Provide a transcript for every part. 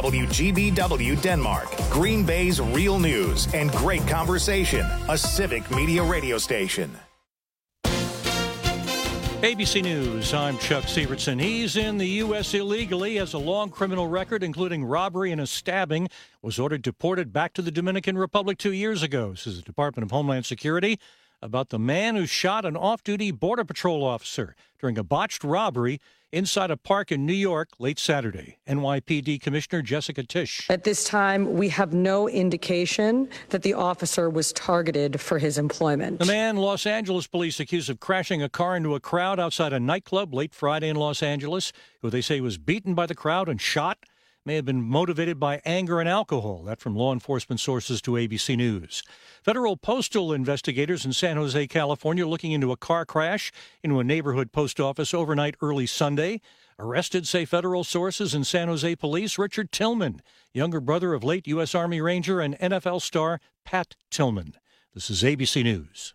WGBW Denmark, Green Bay's real news and great conversation, a civic media radio station. ABC News, I'm Chuck Sievertson. He's in the U.S. illegally, has a long criminal record, including robbery and a stabbing, was ordered deported back to the Dominican Republic 2 years ago, says the Department of Homeland Security, about the man who shot an off-duty Border Patrol officer during a botched robbery inside a park in New York late Saturday. NYPD Commissioner Jessica Tisch. At this time, we have no indication that the officer was targeted for his employment. The man Los Angeles police accused of crashing a car into a crowd outside a nightclub late Friday in Los Angeles, who they say was beaten by the crowd and shot, may have been motivated by anger and alcohol. That from law enforcement sources to ABC News. Federal postal investigators in San Jose, California, looking into a car crash into a neighborhood post office overnight early Sunday. Arrested, say federal sources, in San Jose police, Richard Tillman, younger brother of late U.S. Army Ranger and NFL star Pat Tillman. This is ABC News.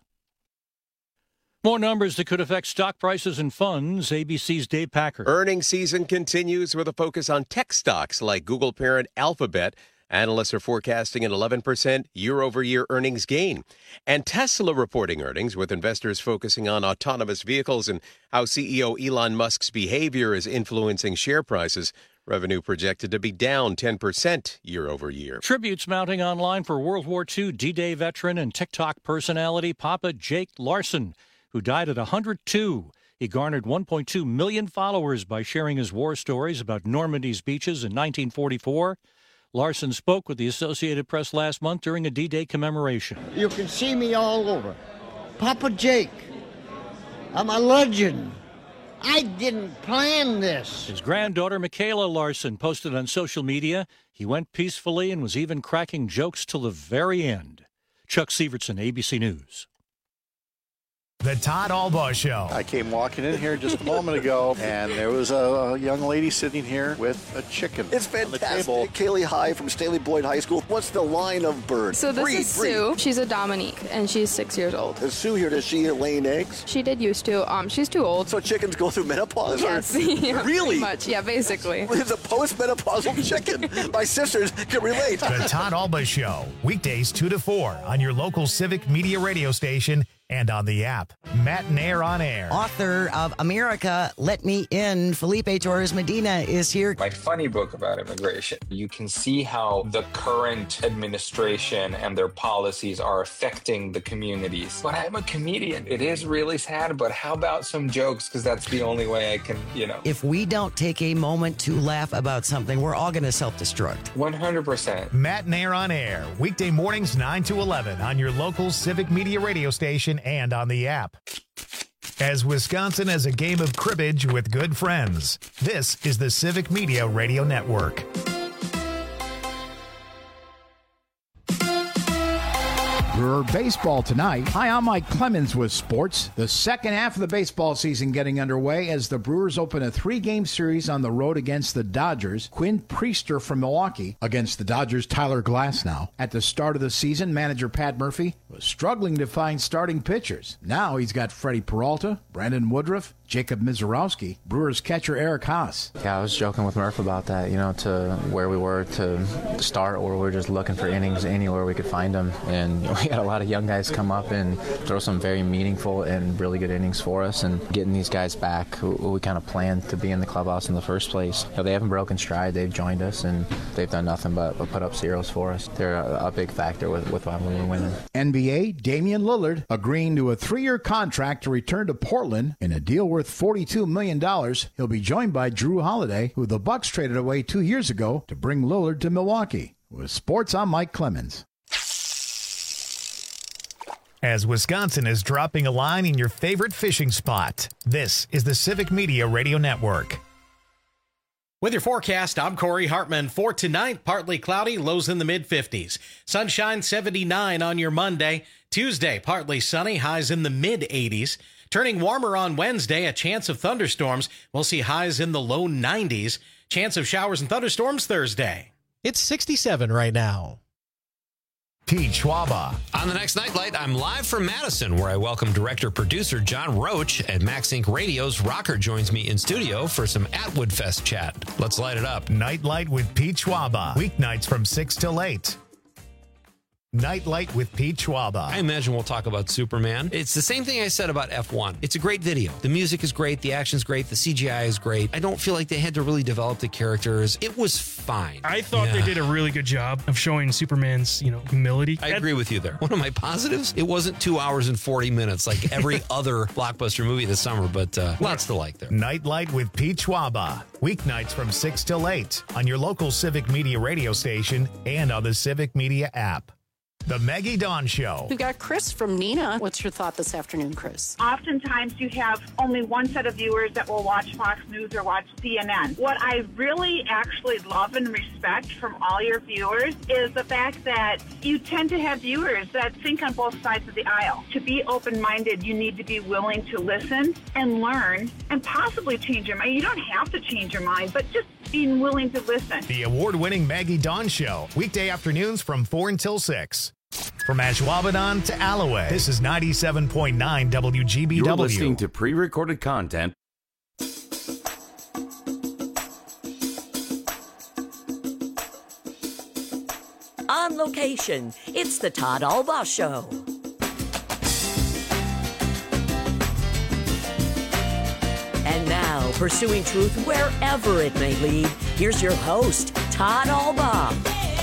More numbers that could affect stock prices and funds. ABC's Dave Packer. Earnings season continues with a focus on tech stocks like Google parent Alphabet. Analysts are forecasting an 11% year-over-year earnings gain. And Tesla reporting earnings, with investors focusing on autonomous vehicles and how CEO Elon Musk's behavior is influencing share prices. Revenue projected to be down 10% year-over-year. Tributes mounting online for World War II D-Day veteran and TikTok personality Papa Jake Larson, who died at 102. He garnered 1.2 million followers by sharing his war stories about Normandy's beaches in 1944. Larson spoke with the Associated Press last month during a D-Day commemoration. You can see me all over. Papa Jake, I'm a legend. I didn't plan this. His granddaughter, Michaela Larson, posted on social media. He went peacefully and was even cracking jokes till the very end. Chuck Sievertson, ABC News. The Todd Albaugh Show. I came walking in here just a moment ago, and there was a young lady sitting here with a chicken. It's fantastic. Kaylee High from Staley Boyd High School. What's the line of bird? So this is Sue. She's a Dominique, and she's 6 years old. Is Sue here? Does she laying eggs? She did used to. She's too old. So chickens go through menopause? Yes. Yeah, really? Pretty much. Yeah, basically. It's a post-menopausal chicken. My sisters can relate. The Todd Albaugh Show. Weekdays 2 to 4 on your local civic media radio station and on the app. Matt Nair on air. Author of America, Let Me In, Felipe Torres Medina is here. My funny book about immigration. You can see how the current administration and their policies are affecting the communities. But I'm a comedian. It is really sad, but how about some jokes? Because that's the only way I can, If we don't take a moment to laugh about something, we're all going to self-destruct. 100%. Matt Nair on air. Weekday mornings 9 to 11 on your local civic media radio station and on the app. As Wisconsin has a game of cribbage with good friends, this is the Civic Media Radio Network. Brewer baseball tonight. Hi, I'm Mike Clemens with sports. The second half of the baseball season getting underway as the Brewers open a 3-game series on the road against the Dodgers. Quinn Priester from Milwaukee against the Dodgers' Tyler Glasnow. At the start of the season, manager Pat Murphy was struggling to find starting pitchers. Now he's got Freddie Peralta, Brandon Woodruff, Jacob Mizorowski, Brewers catcher Eric Haas. Yeah, I was joking with Murph about that, to where we were to start, or we're just looking for innings anywhere we could find them. And we had a lot of young guys come up and throw some very meaningful and really good innings for us. And getting these guys back who we kind of planned to be in the clubhouse in the first place. They haven't broken stride. They've joined us, and they've done nothing but put up zeros for us. They're a big factor with why we're winning. NBA, Damian Lillard agreeing to a 3-year contract to return to Portland in a deal worth $42 million. He'll be joined by Drew Holiday, who the Bucks traded away 2 years ago to bring Lillard to Milwaukee. With sports, I'm Mike Clemens. As Wisconsin is dropping a line in your favorite fishing spot, this is the Civic Media Radio Network. With your forecast, I'm Corey Hartman. For tonight, partly cloudy, lows in the mid-50s. Sunshine 79 on your Monday. Tuesday, partly sunny, highs in the mid-80s. Turning warmer on Wednesday, a chance of thunderstorms. We'll see highs in the low 90s. Chance of showers and thunderstorms Thursday. It's 67 right now. Pete Schwaba. On the next Nightlight, I'm live from Madison, where I welcome director-producer John Roach, and Max Inc. Radio's Rocker joins me in studio for some Atwood Fest chat. Let's light it up. Nightlight with Pete Schwaba. Weeknights from 6 till 8. Nightlight with Pete Schwaba. I imagine we'll talk about Superman. It's the same thing I said about F1. It's a great video. The music is great. The action's great. The CGI is great. I don't feel like they had to really develop the characters. It was fine. I thought they did a really good job of showing Superman's, humility. I agree with you there. One of my positives, it wasn't 2 hours and 40 minutes like every other blockbuster movie this summer, but lots to like there. Nightlight with Pete Schwaba. Weeknights from 6 till 8 on your local Civic Media radio station and on the Civic Media app. The Maggie Dawn Show. We've got Chris from Neenah. What's your thought this afternoon, Chris? Oftentimes you have only one set of viewers that will watch Fox News or watch CNN. What I really actually love and respect from all your viewers is the fact that you tend to have viewers that think on both sides of the aisle. To be open-minded, you need to be willing to listen and learn and possibly change your mind. You don't have to change your mind, but just being willing to listen. The award-winning Maggie Dawn Show. Weekday afternoons from 4 until 6. From Ashwaubenon to Alloway, this is 97.9 WGBW. You're listening to pre-recorded content. On location, it's the Todd Albaugh Show. And now, pursuing truth wherever it may lead, here's your host, Todd Albaugh.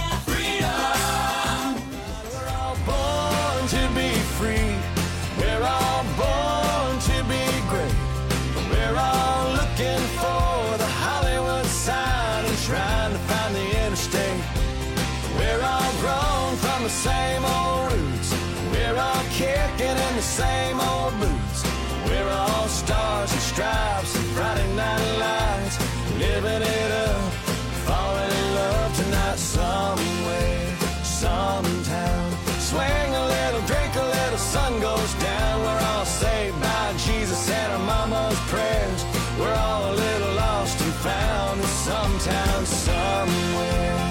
To be free, we're all born to be great. We're all looking for the Hollywood sign and trying to find the interstate. We're all grown from the same old roots. We're all kicking in the same old boots. We're all stars and stripes and Friday night lights, living it up, falling in love tonight somewhere, sometime. Swing a little, drink a little, sun goes down. We're all saved by Jesus and our mama's prayers. We're all a little lost and found sometime, somewhere.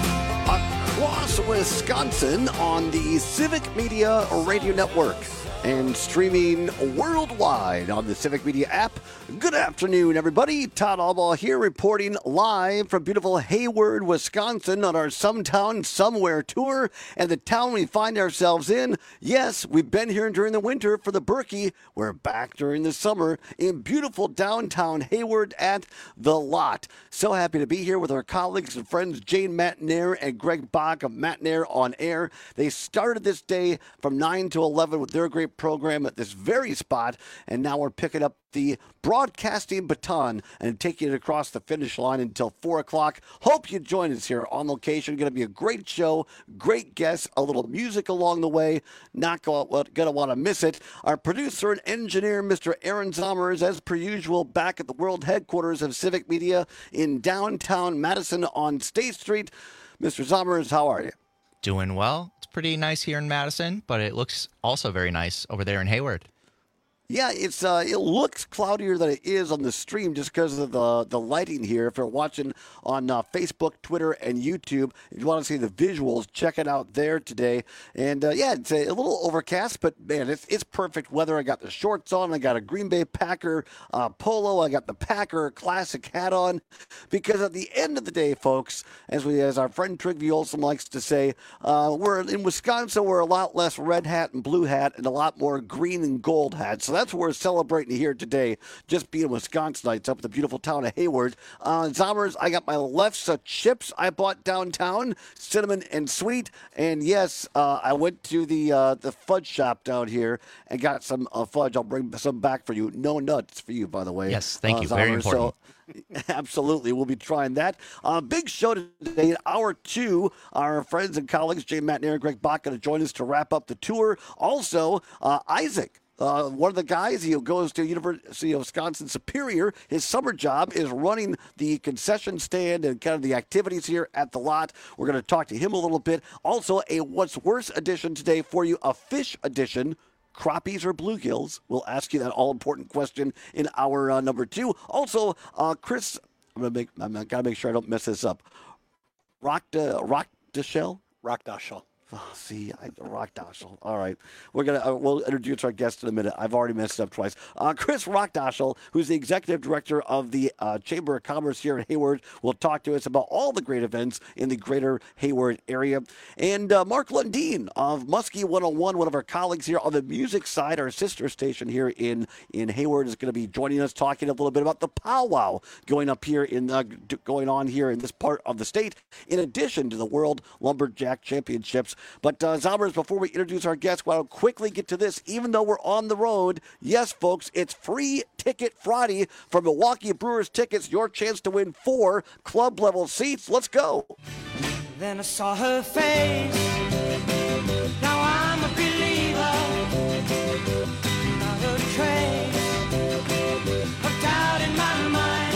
Across Wisconsin on the Civic Media Radio Network and streaming worldwide on the Civic Media app. Good afternoon, everybody. Todd Albaugh here, reporting live from beautiful Hayward, Wisconsin on our Sometown Somewhere tour. And the town we find ourselves in, yes, we've been here during the winter for the Berkey. We're back during the summer in beautiful downtown Hayward at The Lot. So happy to be here with our colleagues and friends Jane Matnair and Greg Bach of Matnair on Air. They started this day from 9 to 11 with their great program at this very spot, and now we're picking up the broadcasting baton and taking it across the finish line until 4 o'clock. Hope you join us here on location. Going to be a great show, great guests, a little music along the way. Not going to want to miss it. Our producer and engineer, Mr. Aaron Zommers, as per usual, back at the world headquarters of Civic Media in downtown Madison on State Street. Mr. Zommers, how are you? Doing well. It's pretty nice here in Madison, but it looks also very nice over there in Hayward. Yeah, it looks cloudier than it is on the stream just because of the lighting here. If you're watching on Facebook, Twitter, and YouTube, if you want to see the visuals, check it out there today. And yeah, it's a little overcast, but man, it's perfect weather. I got the shorts on. I got a Green Bay Packer polo. I got the Packer classic hat on. Because at the end of the day, folks, as our friend Trygve Olsen likes to say, we're in Wisconsin. We're a lot less red hat and blue hat and a lot more green and gold hat. So that's what we're celebrating here today, just being Wisconsinites up at the beautiful town of Hayward. Zommers, I got my lefts of chips I bought downtown, cinnamon and sweet. And yes, I went to the fudge shop down here and got some fudge. I'll bring some back for you. No nuts for you, by the way. Yes, thank you. Zommers. Very important. So, absolutely. We'll be trying that. Big show today. In hour 2, our friends and colleagues, Jay Matnair and Greg Bach, going to join us to wrap up the tour. Also, Isaac. One of the guys, he goes to University of Wisconsin Superior. His summer job is running the concession stand and kind of the activities here at the lot. We're going to talk to him a little bit. Also, a What's Worse edition today for you, a fish edition. Crappies or bluegills? We'll ask you that all-important question in hour number 2. Also, Chris, I got to make sure I don't mess this up. Rockdashell? Rockdashell. Oh, see, Rockdoshel. All right. We'll introduce our guest in a minute. I've already messed up twice. Chris Rockdoshel, who's the executive director of the Chamber of Commerce here in Hayward, will talk to us about all the great events in the greater Hayward area. And Mark Lundeen of Muskie 101, one of our colleagues here on the music side, our sister station here in Hayward, is going to be joining us, talking a little bit about the powwow going on here in this part of the state, in addition to the World Lumberjack Championships. But Zombers, before we introduce our guests, I want to quickly get to this. Even though we're on the road, yes, folks, it's Free Ticket Friday for Milwaukee Brewers Tickets. Your chance to win 4 club-level seats. Let's go. Then I saw her face. Now I'm a believer. Not a trace of doubt in my mind.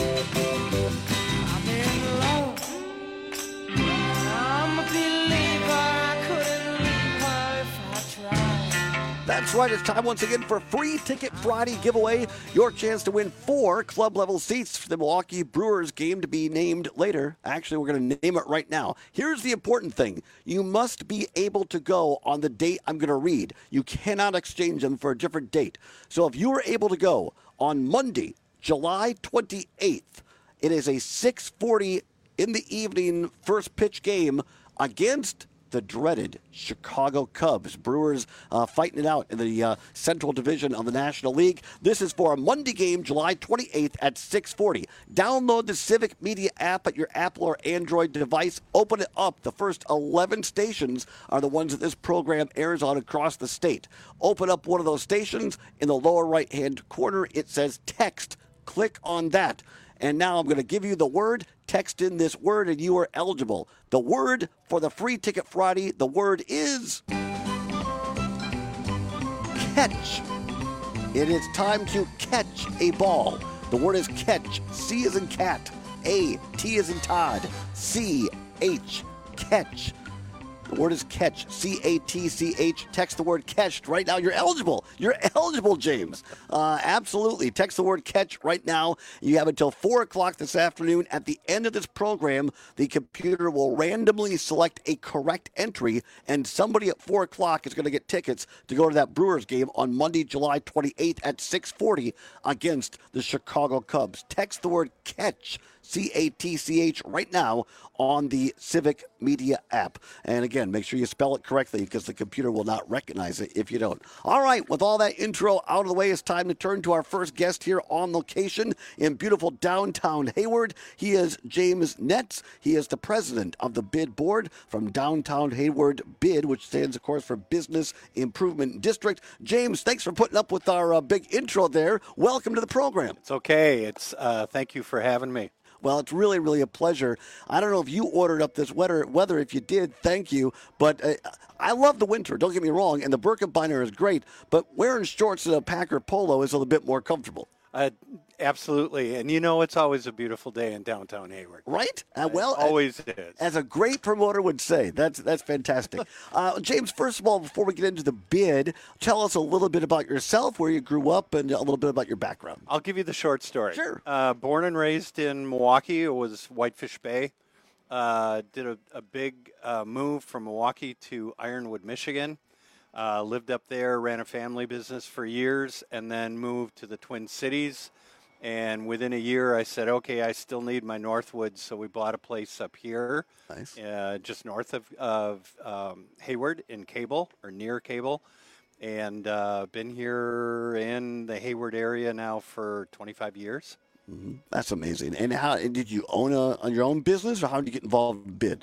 I'm in love. I'm a believer. I couldn't leave her if I tried. That's right. It's time once again for Free Ticket Friday giveaway. Your chance to win 4 club-level seats for the Milwaukee Brewers game to be named later. Actually, we're going to name it right now. Here's the important thing. You must be able to go on the date I'm going to read. You cannot exchange them for a different date. So if you are able to go on Monday, July 28th, it is a 6:40 in the evening first pitch game against the dreaded Chicago Cubs. Brewers fighting it out in the Central Division of the National League. This is for a Monday game, July 28th at 6:40. Download the Civic Media app at your Apple or Android device. Open it up. The first 11 stations are the ones that this program airs on across the state. Open up one of those stations. In the lower right-hand corner, it says text. Click on that. And now I'm going to give you the word. Text in this word and you are eligible. The word for the Free Ticket Friday, the word is catch. It is time to catch a ball. The word is catch. C as in cat. A. T as in Todd. C. H. Catch. The word is catch. C-A-T-C-H. Text the word catch right now. You're eligible. You're eligible, James. Absolutely. Text the word catch right now. You have until 4 o'clock this afternoon. At the end of this program, the computer will randomly select a correct entry, and somebody at 4 o'clock is going to get tickets to go to that Brewers game on Monday, July 28th at 6:40 against the Chicago Cubs. Text the word catch. C-A-T-C-H right now on the Civic Media app. And again, make sure you spell it correctly because the computer will not recognize it if you don't. All right, with all that intro out of the way, it's time to turn to our first guest here on location in beautiful downtown Hayward. He is James Netz. He is the president of the BID board from Downtown Hayward BID, which stands, of course, for Business Improvement District. James, thanks for putting up with our big intro there. Welcome to the program. It's okay. Thank you for having me. Well, it's really, really a pleasure. I don't know if you ordered up this weather. If you did, thank you. But I love the winter, don't get me wrong, and the Birkebeiner is great, but wearing shorts and a Packer polo is a little bit more comfortable. Absolutely. And it's always a beautiful day in downtown Hayward. Right? Always is. As a great promoter would say. That's fantastic. James, first of all, before we get into the BID, tell us a little bit about yourself, where you grew up, and a little bit about your background. I'll give you the short story. Sure. Born and raised in Milwaukee. It was Whitefish Bay. Did a big move from Milwaukee to Ironwood, Michigan. Lived up there, ran a family business for years, and then moved to the Twin Cities. And within a year, I said, okay, I still need my Northwoods, so we bought a place up here, nice. Just north of Hayward in Cable, or near Cable, and been here in the Hayward area now for 25 years. Mm-hmm. That's amazing. And how did you own your own business, or how did you get involved in BID?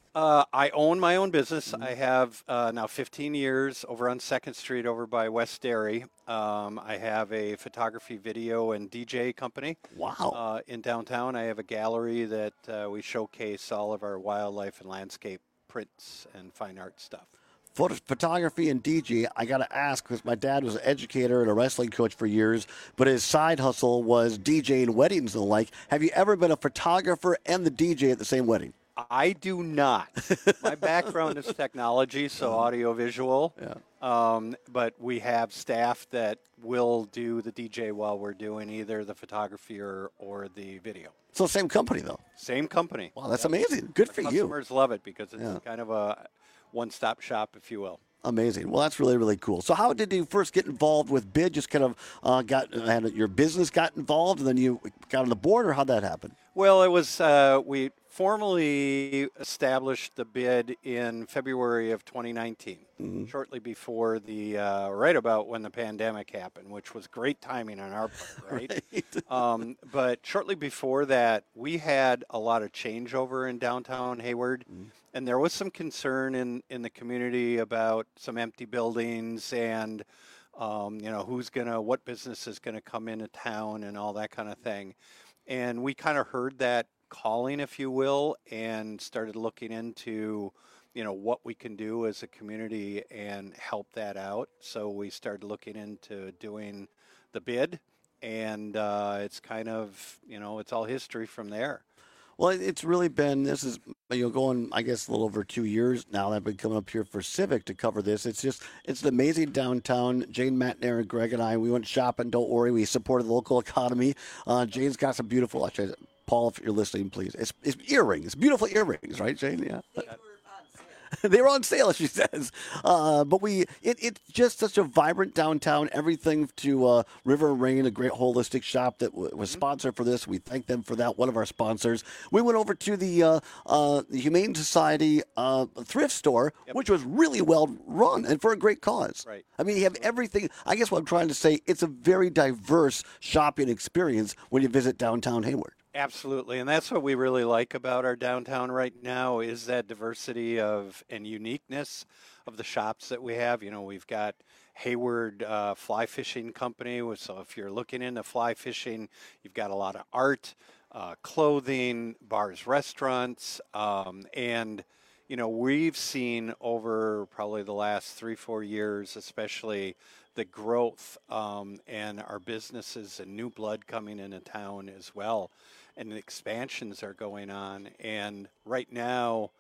I own my own business. I have now 15 years over on 2nd Street over by West Dairy. I have a photography, video, and DJ company. Wow. In downtown, I have a gallery that we showcase all of our wildlife and landscape prints and fine art stuff. Photography and DJ, I got to ask, because my dad was an educator and a wrestling coach for years, but his side hustle was DJing weddings and the like. Have you ever been a photographer and the DJ at the same wedding? I do not. My background is technology, so audio-visual. Yeah. But we have staff that will do the DJ while we're doing either the photography or the video. So same company, though? Same company. Wow, that's amazing. Good for you. Customers love it because it's kind of one-stop shop, if you will. Amazing. Well, that's really, really cool. So how did you first get involved with BID? Just kind of had your business got involved, and then you got on the board, or how'd that happen? Well, it was we formally established the BID in February of 2019, shortly before the right about when the pandemic happened, which was great timing on our part, right? But shortly before that, we had a lot of changeover in downtown Hayward, and there was some concern in the community about some empty buildings and what business is gonna come into town and all that kind of thing. And we kind of heard that calling, if you will, and started looking into, what we can do as a community and help that out. So we started looking into doing the BID, and it's kind of, it's all history from there. Well, it's really been, this is, going, I guess, a little over 2 years now that I've been coming up here for Civic to cover this. It's an amazing downtown. Jane Matner and Greg and I, we went shopping. Don't worry, we supported the local economy. Jane's got some beautiful, actually, Paul, if you're listening, please. It's earrings, beautiful earrings, right, Jane? Yeah. They were on sale, she says. But it's just such a vibrant downtown. Everything to River and Rain, a great holistic shop that was sponsored for this. We thank them for that, one of our sponsors. We went over to the Humane Society thrift store, which was really well run and for a great cause. Right. I mean, you have everything. I guess what I'm trying to say, it's a very diverse shopping experience when you visit downtown Hayward. Absolutely, and that's what we really like about our downtown right now is that diversity and uniqueness of the shops that we have. We've got Hayward Fly Fishing Company, so if you're looking into fly fishing, you've got a lot of art, clothing, bars, restaurants, and we've seen over probably the last 3-4 years, especially the growth and our businesses and new blood coming into town as well. And the expansions are going on. And right now,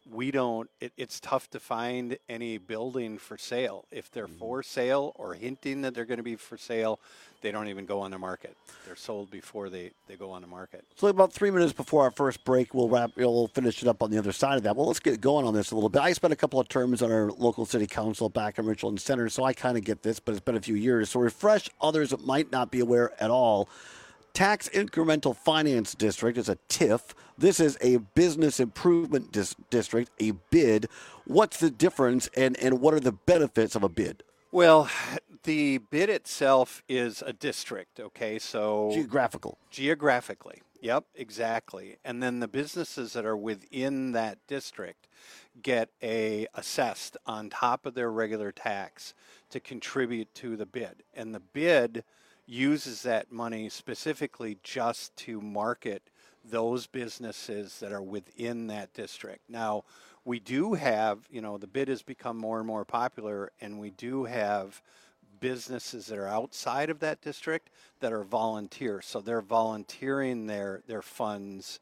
it's tough to find any building for sale. If they're for sale or hinting that they're going to be for sale, they don't even go on the market. They're sold before they go on the market. So about 3 minutes before our first break, we'll finish it up on the other side of that. Well, let's get going on this a little bit. I spent a couple of terms on our local city council back in Richland Center, so I kind of get this, but it's been a few years. So refresh others that might not be aware at all. Tax Incremental Finance District is a TIF. This is a business improvement district, a BID. What's the difference, and what are the benefits of a BID? Well, the BID itself is a district, okay? So Geographically, yep, exactly. And then the businesses that are within that district get assessed on top of their regular tax to contribute to the BID. And the BID uses that money specifically just to market those businesses that are within that district. Now, we do have, the BID has become more and more popular, and we do have businesses that are outside of that district that are volunteers. So they're volunteering their funds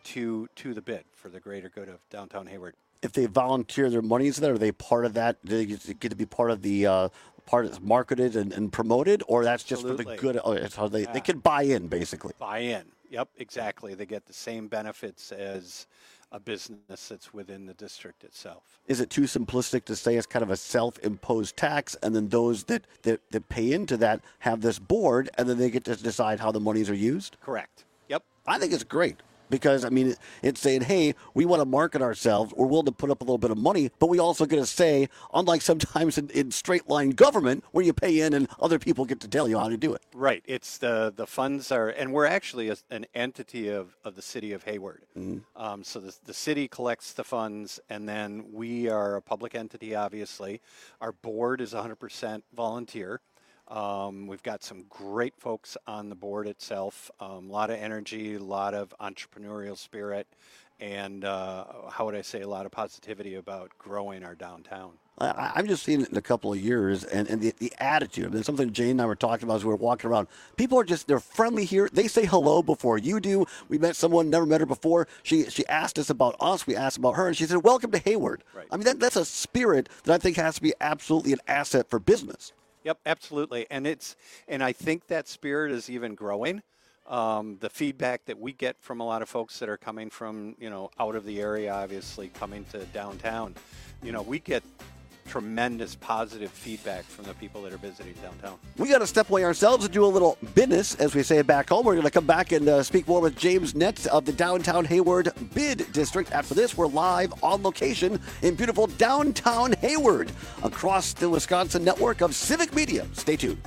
to the BID for the greater good of downtown Hayward. If they volunteer their monies there, are they part of that? Do they get to be part of the part that's marketed and promoted, or that's just for the good? Oh, it's how they can buy in, basically. Buy in. Yep, exactly. They get the same benefits as a business that's within the district itself. Is it too simplistic to say it's kind of a self-imposed tax, and then those that pay into that have this board, and then they get to decide how the monies are used? Correct. Yep. I think it's great. Because, I mean, it's saying, hey, we want to market ourselves. We're willing to put up a little bit of money, but we also get a say, unlike sometimes in straight-line government where you pay in and other people get to tell you how to do it. Right. It's the funds are, and we're actually an entity of the city of Hayward. Mm-hmm. So the city collects the funds, and then we are a public entity, obviously. Our board is 100% volunteer. We've got some great folks on the board itself, a lot of energy, a lot of entrepreneurial spirit, and how would I say, a lot of positivity about growing our downtown. I'm just seeing it in a couple of years, and the attitude. I mean, something Jane and I were talking about as we were walking around. People are they're friendly here. They say hello before you do. We met someone, never met her before. She asked us about us. We asked about her, and she said, welcome to Hayward. Right. I mean, that's a spirit that I think has to be absolutely an asset for business. Yep, absolutely. And I think that spirit is even growing. the feedback that we get from a lot of folks that are coming from, out of the area, obviously coming to downtown, we get tremendous positive feedback from the people that are visiting downtown. We got to step away ourselves and do a little business, as we say back home. We're going to come back and speak more with James Netz of the downtown Hayward Bid District. After this, we're live on location in beautiful downtown Hayward across the Wisconsin network of Civic Media. Stay tuned.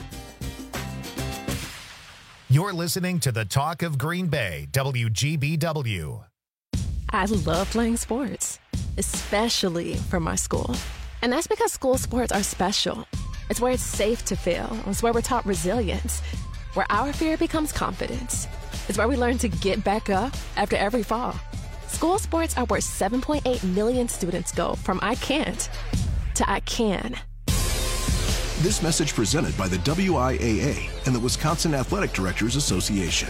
You're listening to the Talk of Green Bay, WGBW. I love playing sports, especially for my school. And that's because school sports are special. It's where it's safe to fail. It's where we're taught resilience, where our fear becomes confidence. It's where we learn to get back up after every fall. School sports are where 7.8 million students go from I can't to I can. This message presented by the WIAA and the Wisconsin Athletic Directors Association.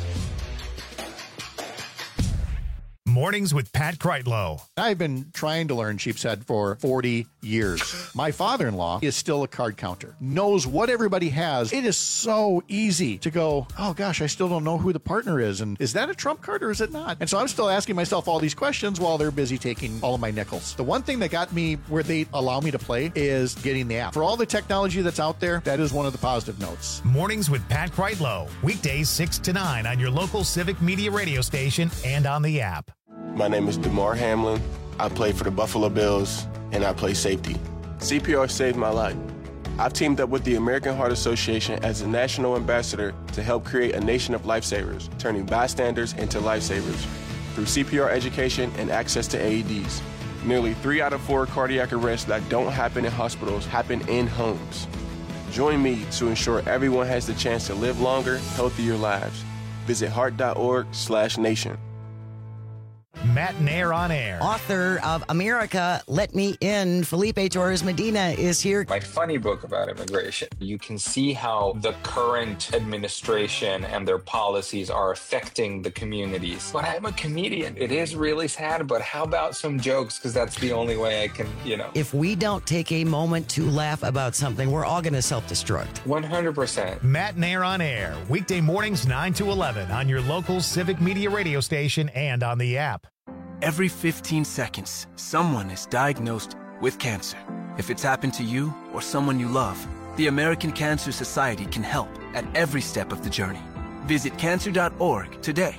Mornings with Pat Kreitlow. I've been trying to learn sheep's head for 40 years. My father-in-law is still a card counter, knows what everybody has. It is so easy to go, oh gosh, I still don't know who the partner is. And is that a trump card or is it not? And so I'm still asking myself all these questions while they're busy taking all of my nickels. The one thing that got me where they allow me to play is getting the app. For all the technology that's out there, that is one of the positive notes. Mornings with Pat Kreitlow. Weekdays 6 to 9 on your local Civic Media radio station and on the app. My name is DeMar Hamlin. I play for the Buffalo Bills, and I play safety. CPR saved my life. I've teamed up with the American Heart Association as a national ambassador to help create a nation of lifesavers, turning bystanders into lifesavers through CPR education and access to AEDs. Nearly 3 out of 4 cardiac arrests that don't happen in hospitals happen in homes. Join me to ensure everyone has the chance to live longer, healthier lives. Visit heart.org/nation. Matt Nair on air. Author of America, Let Me In, Felipe Torres Medina is here. My funny book about immigration. You can see how the current administration and their policies are affecting the communities. But I'm a comedian. It is really sad, but how about some jokes? Because that's the only way I can, If we don't take a moment to laugh about something, we're all going to self-destruct. 100%. Matt Nair on air. Weekday mornings 9 to 11 on your local Civic Media radio station and on the app. Every 15 seconds, someone is diagnosed with cancer. If it's happened to you or someone you love, the American Cancer Society can help at every step of the journey. Visit cancer.org today.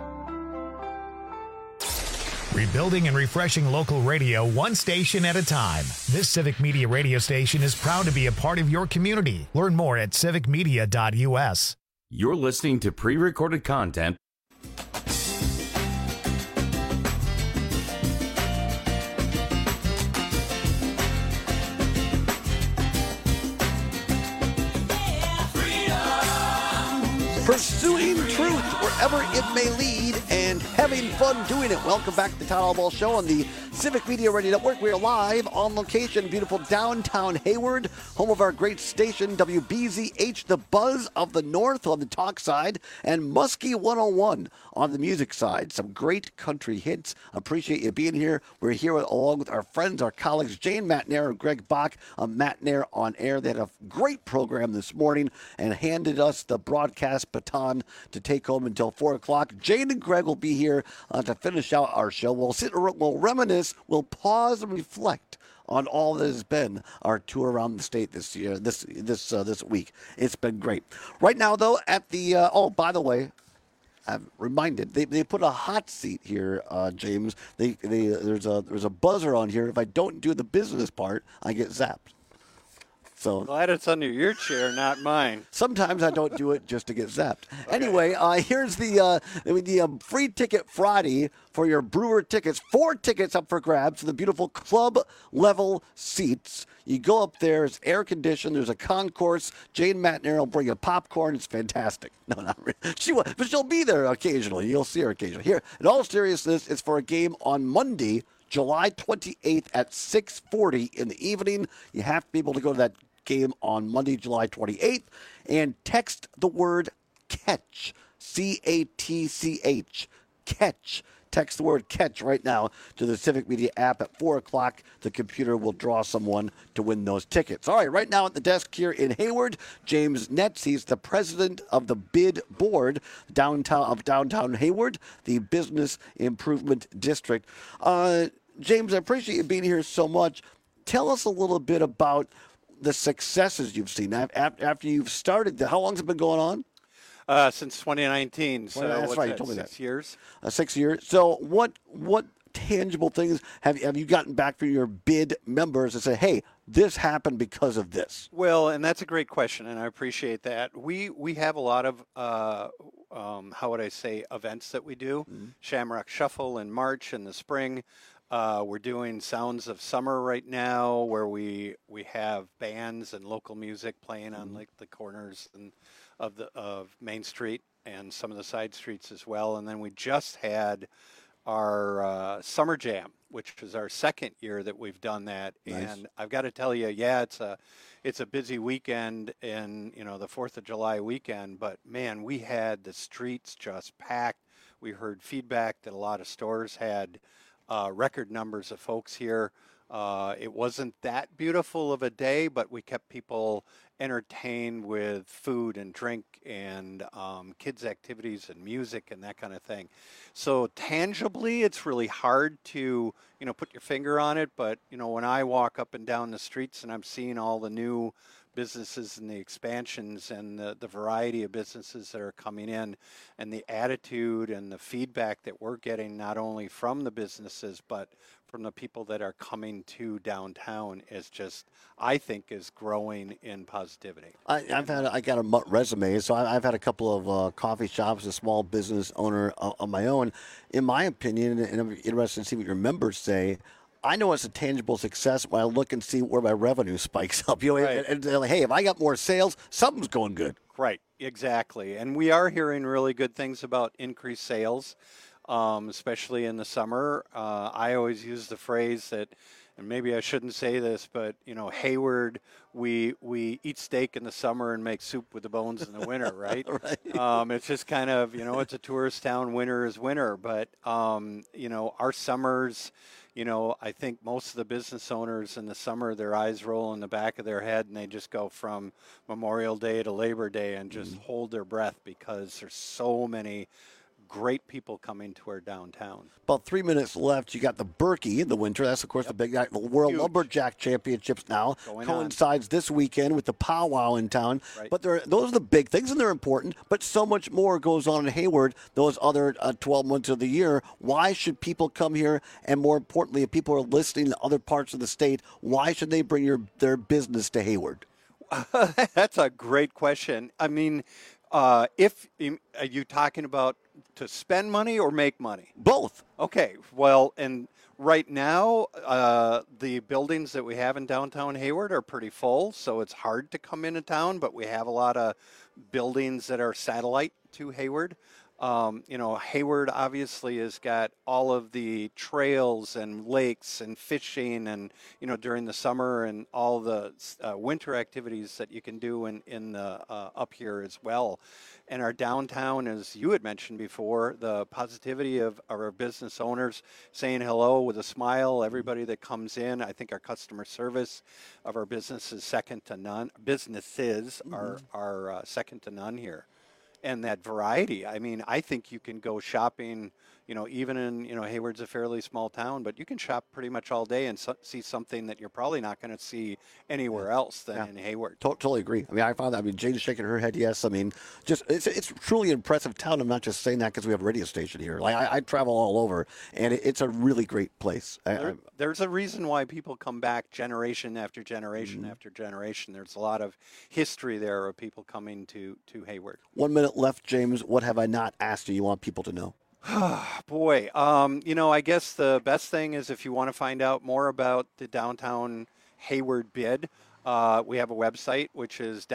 Rebuilding and refreshing local radio one station at a time. This Civic Media radio station is proud to be a part of your community. Learn more at civicmedia.us. You're listening to pre-recorded content. Pursuing truth wherever it may lead and having fun doing it. Welcome back to the Town Hall Ball Show on the Civic Media Radio Network. We are live on location, beautiful downtown Hayward, home of our great station, WBZH, the Buzz of the North on the talk side, and Muskie 101 on the music side. Some great country hits. Appreciate you being here. We're here along with our friends, our colleagues, Jane Matt Nair and Greg Bach of Matt Nair on Air. They had a great program this morning and handed us the broadcast baton to take home until 4 o'clock. Jane and Greg will be here to finish out our show. We'll reminisce, we'll pause and reflect on all that has been our tour around the state this year, this week. It's been great. Right now, though, at the by the way, I'm reminded they put a hot seat here, James. There's a buzzer on here. If I don't do the business part, I get zapped. So glad it's under your chair, not mine. Sometimes I don't do it just to get zapped. Okay. Anyway, here's the free ticket Friday for your Brewer tickets. 4 tickets up for grabs for the beautiful club level seats. You go up there, it's air conditioned, there's a concourse. Jane Matt Nair will bring you popcorn. It's fantastic. No, not really. But she'll be there occasionally. You'll see her occasionally. Here, in all seriousness, it's for a game on Monday, July 28th at 6:40 in the evening. You have to be able to go to that game on Monday, July 28th, and text the word CATCH, CATCH, catch. Text the word catch right now to the Civic Media app. At 4 o'clock, the computer will draw someone to win those tickets. All right, right now at the desk here in Hayward, James Netz. He's the president of the BID board downtown Hayward, the Business Improvement District. James, I appreciate you being here so much. Tell us a little bit about the successes you've seen after you've started. How long has it been going on? Since 2019. So that's right. You that, told me 6 years. 6 years. So what tangible things have you gotten back from your BID members and say, hey, this happened because of this? Well, and that's a great question, and I appreciate that. We have a lot of, how would I say, events that we do. Mm-hmm. Shamrock Shuffle in March in the spring. We're doing Sounds of Summer right now, where we have bands and local music playing on like the corners of Main Street and some of the side streets as well. And then we just had our Summer Jam, which was our second year that we've done that. Nice. And I've got to tell you, it's a busy weekend and the 4th of July weekend. But man, we had the streets just packed. We heard feedback that a lot of stores had record numbers of folks here. It wasn't that beautiful of a day, but we kept people entertained with food and drink and kids' activities and music and that kind of thing. So tangibly, it's really hard to, put your finger on it. But, when I walk up and down the streets and I'm seeing all the new businesses and the expansions and the variety of businesses that are coming in and the attitude and the feedback that we're getting not only from the businesses but from the people that are coming to downtown is just, I think, is growing in positivity. I got a resume, so I've had a couple of coffee shops, a small business owner of my own. In my opinion, and I'm interested to see what your members say, I know it's a tangible success when I look and see where my revenue spikes up. Right. And they're like, hey, if I got more sales, something's going good. Right, exactly. And we are hearing really good things about increased sales, especially in the summer. I always use the phrase that, and maybe I shouldn't say this, but, Hayward, we eat steak in the summer and make soup with the bones in the winter, right? Right. It's just kind of, it's a tourist town, winter is winter. But, our summers, I think most of the business owners in the summer, their eyes roll in the back of their head and they just go from Memorial Day to Labor Day and just hold their breath because there's so many great people coming to our downtown. About 3 minutes left. You got the Berkey in the winter. That's, of course, the big night. The World Lumberjack Championships now coincides this weekend with the powwow in town. Right. But those are the big things, and they're important. But so much more goes on in Hayward those other 12 months of the year. Why should people come here? And more importantly, if people are listening to other parts of the state, why should they bring their business to Hayward? That's a great question. I mean, are you talking about to spend money or make money? Both. Okay. Well, and right now, the buildings that we have in downtown Hayward are pretty full, so it's hard to come into town, but we have a lot of buildings that are satellite to Hayward. Hayward obviously has got all of the trails and lakes and fishing and, during the summer and all the winter activities that you can do in the up here as well. And our downtown, as you had mentioned before, the positivity of our business owners saying hello with a smile, everybody that comes in. I think our customer service of our business is second to none. Businesses are second to none here. And that variety, I mean, I think you can go shopping, even in, Hayward's a fairly small town, but you can shop pretty much all day and see something that you're probably not going to see anywhere else than in Hayward. Totally agree. I mean, I found that. I mean, Jane's shaking her head, yes. I mean, just it's truly impressive town. I'm not just saying that because we have a radio station here. Like, I travel all over, and it's a really great place. There's a reason why people come back generation after generation after generation. There's a lot of history there of people coming to Hayward. 1 minute left, James. What have I not asked you want people to know? Boy, I guess the best thing is if you want to find out more about the Downtown Hayward bid, we have a website, which is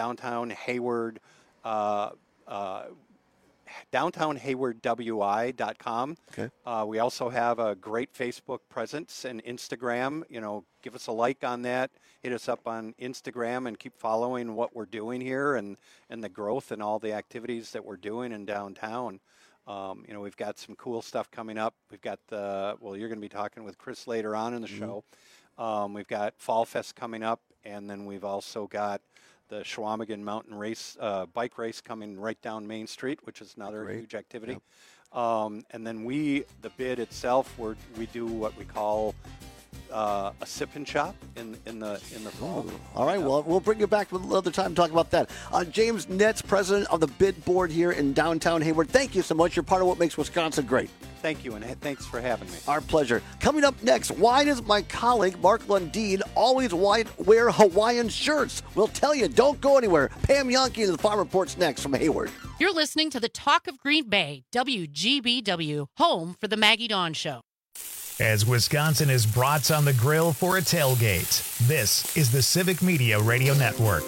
downtownhaywardwi.com. Okay. We also have a great Facebook presence and Instagram. Give us a like on that. Hit us up on Instagram and keep following what we're doing here and the growth and all the activities that we're doing in downtown. We've got some cool stuff coming up. We've got you're going to be talking with Chris later on in the show. We've got Fall Fest coming up, and then we've also got the Chequamegon Mountain Race, bike race coming right down Main Street, which is another huge activity. Yep. And then the bid itself, we do what we call a sip and shop in the fall. All right, well, we'll bring you back another time to talk about that. James Netz, president of the bid board here in downtown Hayward. Thank you so much. You're part of what makes Wisconsin great. Thank you, and thanks for having me. Our pleasure. Coming up next, why does my colleague Mark Lundeen always wear Hawaiian shirts? We'll tell you. Don't go anywhere. Pam Yonke and the Farm Report's next from Hayward. You're listening to the Talk of Green Bay, WGBW, home for the Maggie Dawn Show. As Wisconsin is brats on the grill for a tailgate, this is the Civic Media Radio Network.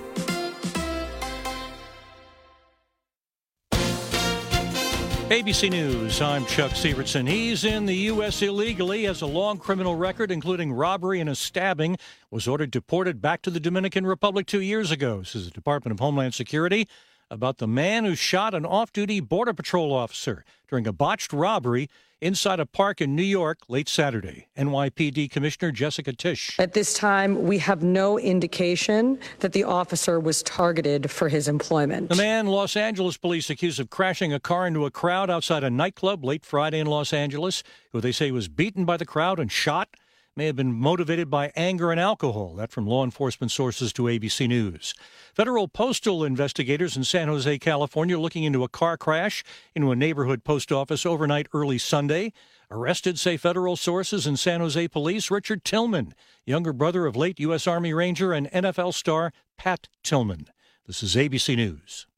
ABC News, I'm Chuck Sievertson. He's in the U.S. illegally, has a long criminal record, including robbery and a stabbing, was ordered deported back to the Dominican Republic 2 years ago, says the Department of Homeland Security, about the man who shot an off-duty Border Patrol officer during a botched robbery inside a park in New York late Saturday. NYPD Commissioner Jessica Tisch. At this time, we have no indication that the officer was targeted for his employment. The man Los Angeles police accused of crashing a car into a crowd outside a nightclub late Friday in Los Angeles, who they say was beaten by the crowd and shot, may have been motivated by anger and alcohol. That from law enforcement sources to ABC News. Federal postal investigators in San Jose, California, looking into a car crash into a neighborhood post office overnight early Sunday. Arrested, say federal sources and San Jose police. Richard Tillman, younger brother of late U.S. Army Ranger and NFL star Pat Tillman. This is ABC News.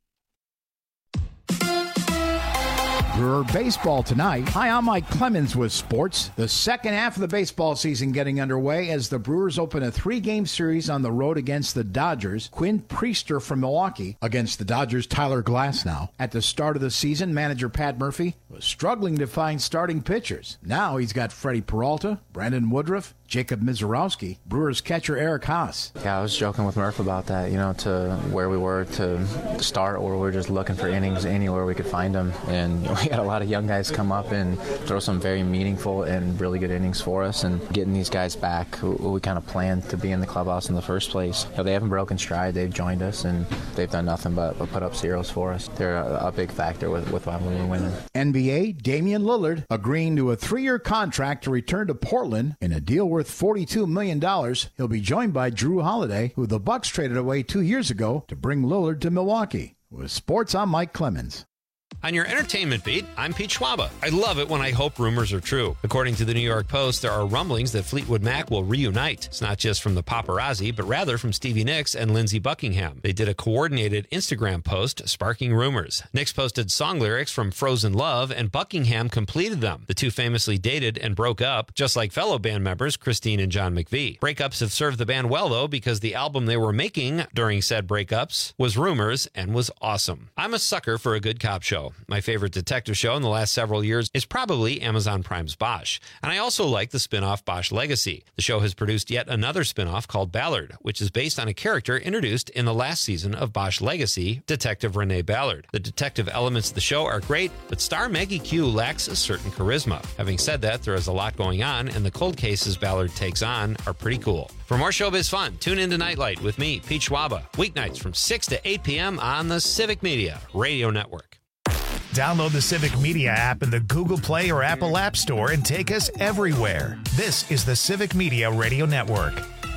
Brewer baseball tonight. Hi, I'm Mike Clemens with sports. The second half of the baseball season getting underway as the Brewers open a 3-game series on the road against the Dodgers. Quinn Priester from Milwaukee against the Dodgers' Tyler Glasnow. At the start of the season, manager Pat Murphy was struggling to find starting pitchers. Now he's got Freddie Peralta, Brandon Woodruff, Jacob Mizorowski, Brewers catcher Eric Haas. Yeah, I was joking with Murph about that, to where we were to start, or we were just looking for innings anywhere we could find them. And we had a lot of young guys come up and throw some very meaningful and really good innings for us. And getting these guys back who we kind of planned to be in the clubhouse in the first place. They haven't broken stride. They've joined us, and they've done nothing but put up zeros for us. They're a big factor with why we were winning. NBA, Damian Lillard agreeing to a 3-year contract to return to Portland in a deal worth $42 million. He'll be joined by Drew Holiday, who the Bucks traded away 2 years ago to bring Lillard to Milwaukee. With sports, I'm Mike Clemens. On your entertainment beat, I'm Pete Schwaba. I love it when I hope rumors are true. According to the New York Post, there are rumblings that Fleetwood Mac will reunite. It's not just from the paparazzi, but rather from Stevie Nicks and Lindsey Buckingham. They did a coordinated Instagram post sparking rumors. Nicks posted song lyrics from Frozen Love, and Buckingham completed them. The two famously dated and broke up, just like fellow band members Christine and John McVie. Breakups have served the band well, though, because the album they were making during said breakups was Rumors and was awesome. I'm a sucker for a good cop show. My favorite detective show in the last several years is probably Amazon Prime's Bosch. And I also like the spin-off Bosch Legacy. The show has produced yet another spin-off called Ballard, which is based on a character introduced in the last season of Bosch Legacy, Detective Renee Ballard. The detective elements of the show are great, but star Maggie Q lacks a certain charisma. Having said that, there is a lot going on, and the cold cases Ballard takes on are pretty cool. For more showbiz fun, tune into Nightlight with me, Pete Schwaba, weeknights from 6 to 8 p.m. on the Civic Media Radio Network. Download the Civic Media app in the Google Play or Apple App Store and take us everywhere. This is the Civic Media Radio Network.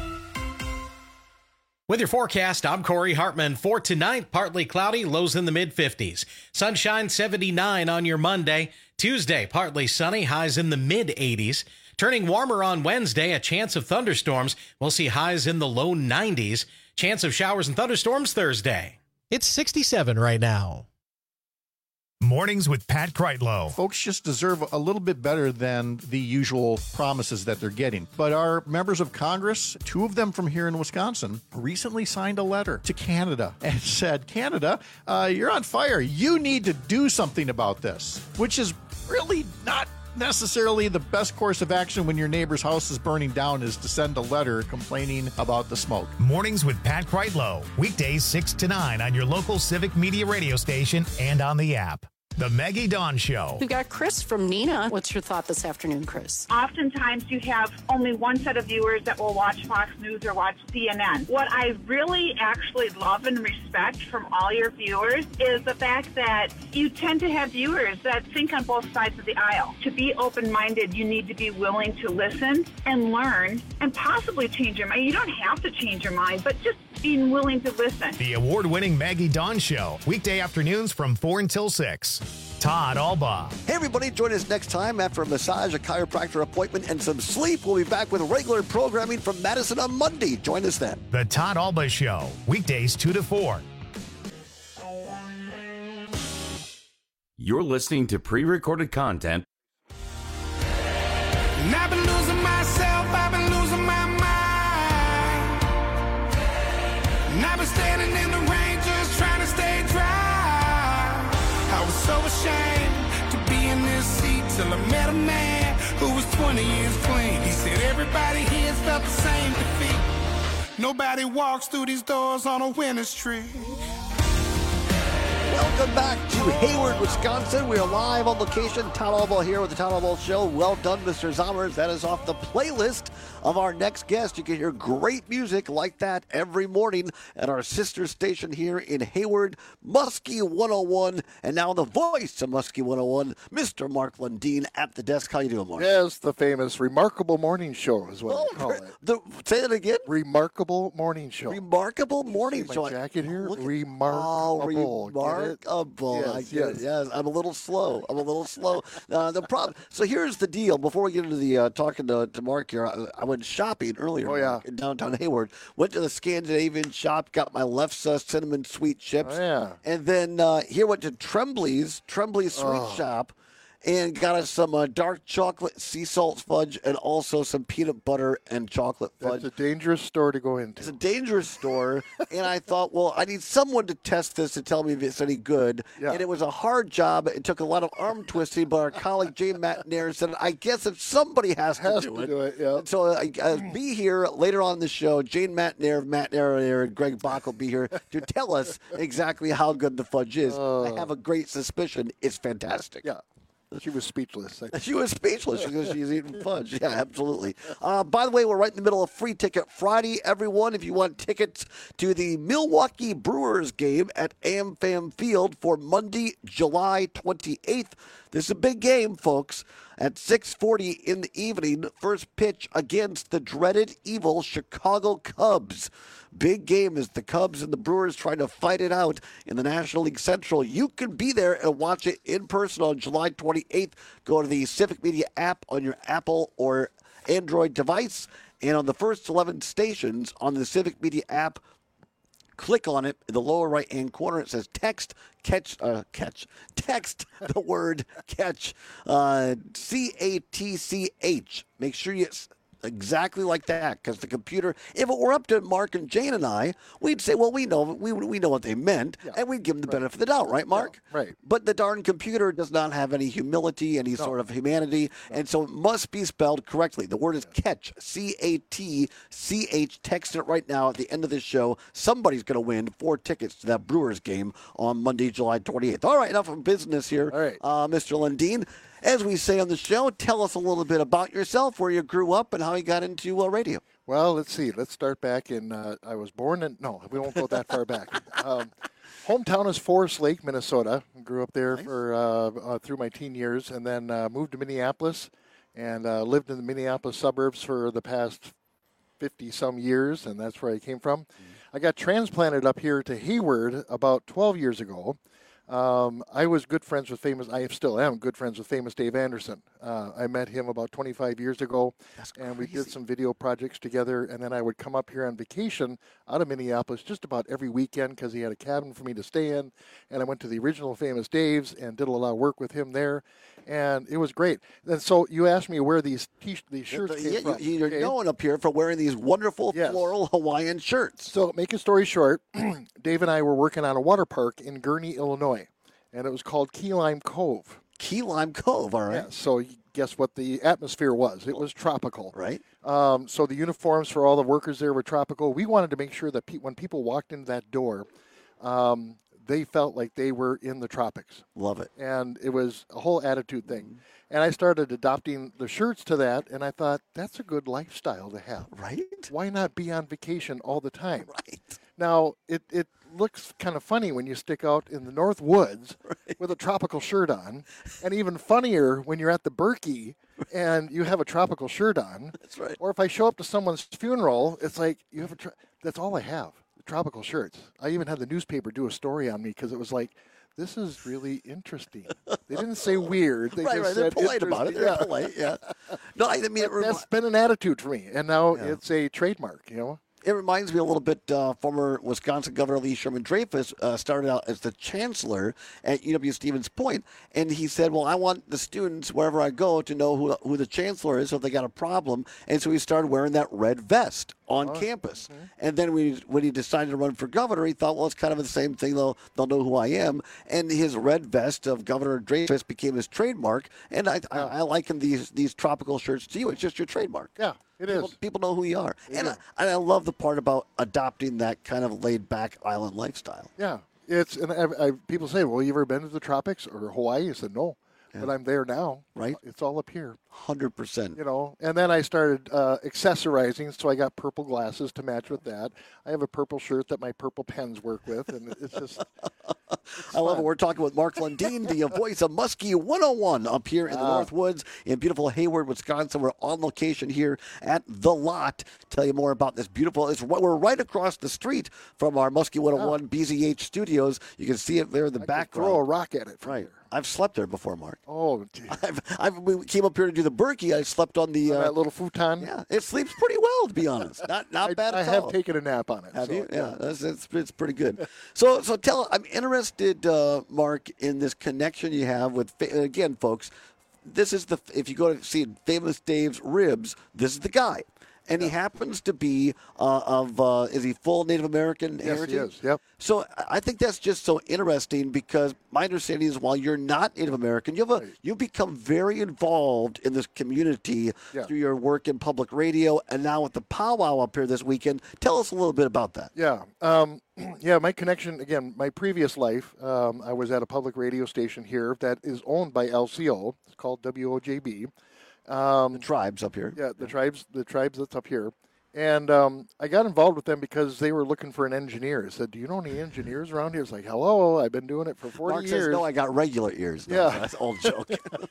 With your forecast, I'm Corey Hartman. For tonight, partly cloudy, lows in the mid-50s. Sunshine 79 on your Monday. Tuesday, partly sunny, highs in the mid-80s. Turning warmer on Wednesday, a chance of thunderstorms. We'll see highs in the low 90s. Chance of showers and thunderstorms Thursday. It's 67 right now. Mornings with Pat Kreitlow. Folks just deserve a little bit better than the usual promises that they're getting. But our members of Congress, 2 of them from here in Wisconsin, recently signed a letter to Canada and said, Canada, you're on fire. You need to do something about this, which is really not necessarily the best course of action when your neighbor's house is burning down, is to send a letter complaining about the smoke. Mornings with Pat Kreitlow. Weekdays 6 to 9 on your local Civic Media radio station and on the app. The Maggie Dawn Show. We've got Chris from Nina. What's your thought this afternoon, Chris? Oftentimes you have only one set of viewers that will watch Fox News or watch CNN. What I really actually love and respect from all your viewers is the fact that you tend to have viewers that think on both sides of the aisle. To be open-minded, you need to be willing to listen and learn and possibly change your mind. You don't have to change your mind, but just being willing to listen. The award-winning Maggie Dawn Show. Weekday afternoons from 4 until 6. Todd Alba. Hey, everybody, join us next time after a massage, a chiropractor appointment, and some sleep. We'll be back with regular programming from Madison on Monday. Join us then. The Todd Alba Show. Weekdays 2 to 4. You're listening to pre-recorded content. And I've been losing myself, I've been losing my mind. And I've been standing in the rain just trying to stay dry. I was so ashamed to be in this seat till I met a man who was 20 years clean. He said everybody here's felt the same defeat. Nobody walks through these doors on a winter street. Welcome back to Hayward, Wisconsin. We are live on location. Todd Alba here with the Todd Alba Show. Well done, Mr. Zommers. That is off the playlist of our next guest. You can hear great music like that every morning at our sister station here in Hayward, Muskie 101. And now the voice of Muskie 101, Mr. Mark Lundeen at the desk. How you doing, Mark? Yes, the famous Remarkable Morning Show is what I call it. Say that again? Remarkable Morning Show. Remarkable Morning See Show. my jacket here? Remarkable. Remarkable. I get it. Yes. Yes, I'm a little slow. The problem. So here's the deal. Before we get into the talking to Mark here, I went shopping earlier. In downtown Hayward. Went to the Scandinavian shop. Got my Lefse cinnamon sweet chips. And then here went to Tremblay's sweet shop. And got us some dark chocolate sea salt fudge and also some peanut butter and chocolate fudge. It's a dangerous store to go into. It's a dangerous store. And I thought, well, I need someone to test this to tell me if it's any good. Yeah. And it was a hard job. It took a lot of arm twisting, but our colleague Jane Matnair said, I guess if somebody has to do it. And so I'll be here later on in the show. Jane Matnair and Greg Bach will be here to tell us exactly how good the fudge is. I have a great suspicion it's fantastic. Yeah. She was speechless. She was speechless because she's eating fudge. Yeah, absolutely. By the way, we're right in the middle of Free Ticket Friday, everyone. If you want tickets to the Milwaukee Brewers game at AmFam Field for Monday, July 28th. This is a big game, folks. At 6:40 in the evening, first pitch against the dreaded evil Chicago Cubs. Big game as the Cubs and the Brewers trying to fight it out in the National League Central. You can be there and watch it in person on July 28th. Go to the Civic Media app on your Apple or Android device. And on the first 11 stations on the Civic Media app, click on it in the lower right-hand corner. It says text text the word catch, CATCH. Make sure you exactly like that, because the computer, if it were up to Mark and Jane and I, we'd say, well, we know what they meant, and we'd give them the benefit of the doubt, right, Mark? Yeah, right. But the darn computer does not have any humility, any sort of humanity, and so it must be spelled correctly. The word is catch, CATCH. Text it right now at the end of this show. Somebody's going to win 4 tickets to that Brewers game on Monday, July 28th. All right, enough of business here, Mr. Lundeen. As we say on the show, tell us a little bit about yourself, where you grew up, and how you got into radio. Well, let's see. Let's start back in, I was born in, no, we won't go that far back. Hometown is Forest Lake, Minnesota. Grew up there for through my teen years, and then moved to Minneapolis and lived in the Minneapolis suburbs for the past 50-some years, and that's where I came from. I got transplanted up here to Hayward about 12 years ago. I was good friends with I still am good friends with famous Dave Anderson. I met him about 25 years ago, and we did some video projects together, and then I would come up here on vacation out of Minneapolis just about every weekend because he had a cabin for me to stay in, and I went to the original Famous Dave's and did a lot of work with him there, and it was great. And so you asked me where these shirts came from. You're known up here for wearing these wonderful floral Hawaiian shirts. So make a story short, Dave and I were working on a water park in Gurnee, Illinois, and it was called Key Lime Cove. Key Lime Cove, all right. Yeah, so guess what the atmosphere was? It was tropical. Right. So the uniforms for all the workers there were tropical. We wanted to make sure that when people walked into that door, they felt like they were in the tropics. Love it. And it was a whole attitude thing. And I started adopting the shirts to that, and I thought, that's a good lifestyle to have. Right. Why not be on vacation all the time? Right. Now, it looks kind of funny when you stick out in the North Woods with a tropical shirt on, and even funnier when you're at the Berkey and you have a tropical shirt on. That's right. Or if I show up to someone's funeral, it's like, you have that's all I have, the tropical shirts. I even had the newspaper do a story on me because it was like, this is really interesting. They didn't say weird. They just They're said polite about it. They're polite, yeah. No, I mean, that's been an attitude for me, and now it's a trademark, you know. It reminds me a little bit, former Wisconsin Governor Lee Sherman Dreyfus started out as the chancellor at UW-Stevens Point, and he said, well, I want the students, wherever I go, to know who the chancellor is if they got a problem, and so he started wearing that red vest on campus. Mm-hmm. And then when he decided to run for governor, he thought, well, it's kind of the same thing. They'll know who I am. And his red vest of Governor Dreyfus became his trademark, and I liken these tropical shirts to you. It's just your trademark. Yeah. It is. People know who you are. And I love the part about adopting that kind of laid-back island lifestyle. Yeah. People say, well, you ever been to the tropics or Hawaii? I said, no. But I'm there now. Right. It's all up here. 100%. You know, and then I started accessorizing, so I got purple glasses to match with that. I have a purple shirt that my purple pens work with, and it's just... I love it. We're talking with Mark Lundeen, the voice of Muskie 101 up here in the North Woods in beautiful Hayward, Wisconsin. We're on location here at The Lot. Tell you more about this beautiful. We're right across the street from our Muskie 101 BZH studios. You can see it there in the background. Throw a rock at it. Right. I've slept there before, Mark. Oh, we came up here to do the Berkey. I slept on the that little futon. Yeah, it sleeps pretty well, to be honest. Not bad at all. I have taken a nap on it. Have you? Yeah, it's pretty good. So I'm interested, Mark, in this connection you have with again, folks. This is if you go to see Famous Dave's Ribs, this is the guy. And he happens to be is he full Native American heritage? Yes, he is. Yep. So I think that's just so interesting because my understanding is while you're not Native American, you've become very involved in this community through your work in public radio and now with the powwow up here this weekend. Tell us a little bit about that. Yeah. My connection, again, my previous life, I was at a public radio station here that is owned by LCO. It's called WOJB. The tribes up here. Yeah, the tribes that's up here. And I got involved with them because they were looking for an engineer. I said, do you know any engineers around here? It's like, hello, I've been doing it for 40 Mark years. Says, no, I got regular ears. No, yeah. That's an old joke.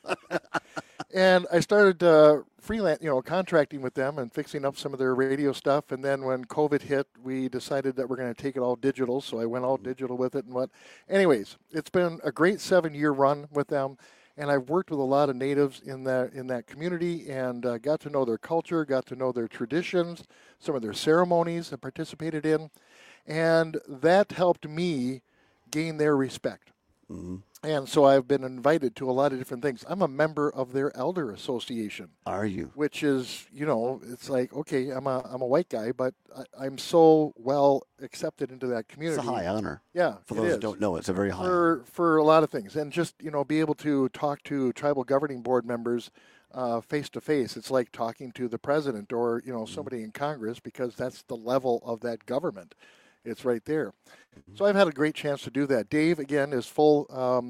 And I started freelance, contracting with them and fixing up some of their radio stuff. And then when COVID hit, we decided that we're going to take it all digital. So I went all digital with it. Anyways, it's been a great 7-year run with them. And I've worked with a lot of natives in that community and got to know their culture, got to know their traditions, some of their ceremonies I participated in. And that helped me gain their respect. Mm-hmm. And so I've been invited to a lot of different things. I'm a member of their elder association. Are you? Which is, it's like, okay, I'm a white guy, but I'm so well accepted into that community. It's a high honor. Yeah, For those who don't know, it's a very high honor. For a lot of things. And just, be able to talk to tribal governing board members face to face. It's like talking to the president or, somebody in Congress because that's the level of that government. It's right there. So I've had a great chance to do that. Dave, again, is full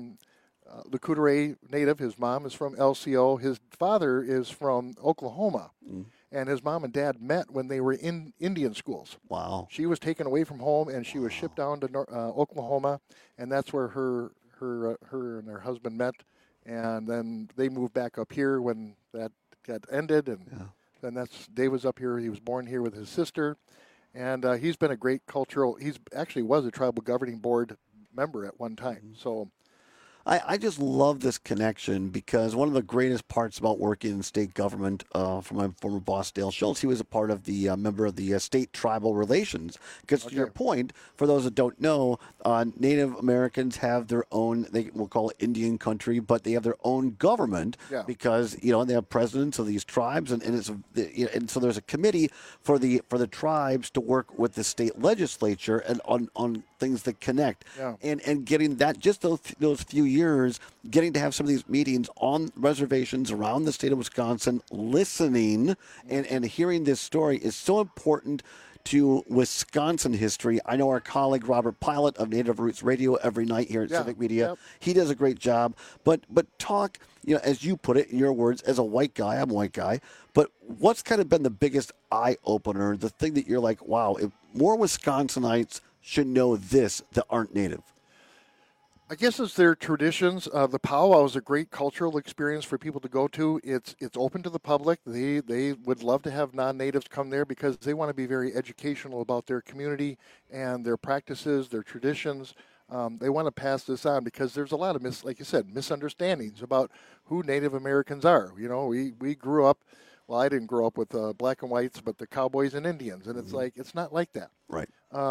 Lecoutere native. His mom is from LCO. His father is from Oklahoma. And his mom and dad met when they were in Indian schools. Wow. She was taken away from home, and she was shipped down to Oklahoma, and that's where her and her husband met. And then they moved back up here when that got ended, and then Dave was up here. He was born here with his sister. And he's been a great he's actually was a tribal governing board member at one time. So I just love this connection because one of the greatest parts about working in state government, from my former boss, Dale Schultz, he was a part of the member of the state tribal relations. Because to your point, for those that don't know, Native Americans have their own, we'll call it Indian country, but they have their own government because, they have presidents of these tribes. And so there's a committee for the tribes to work with the state legislature and on things that connect. Yeah. And getting that, just those few years, getting to have some of these meetings on reservations around the state of Wisconsin, listening and hearing this story is so important to Wisconsin history. I know our colleague Robert Pilot of Native Roots Radio every night here at Civic Media. He does a great job. But talk, as you put it in your words, as a white guy, I'm a white guy, but what's kind of been the biggest eye-opener, the thing that you're like, wow, if more Wisconsinites should know this that aren't Native? I guess it's their traditions. The powwow is a great cultural experience for people to go to. It's open to the public. They would love to have non-natives come there because they want to be very educational about their community and their practices, their traditions. They want to pass this on because there's a lot of, like you said, misunderstandings about who Native Americans are. We grew up, well, I didn't grow up with black and whites, but the cowboys and Indians, and it's like, it's not like that. Right.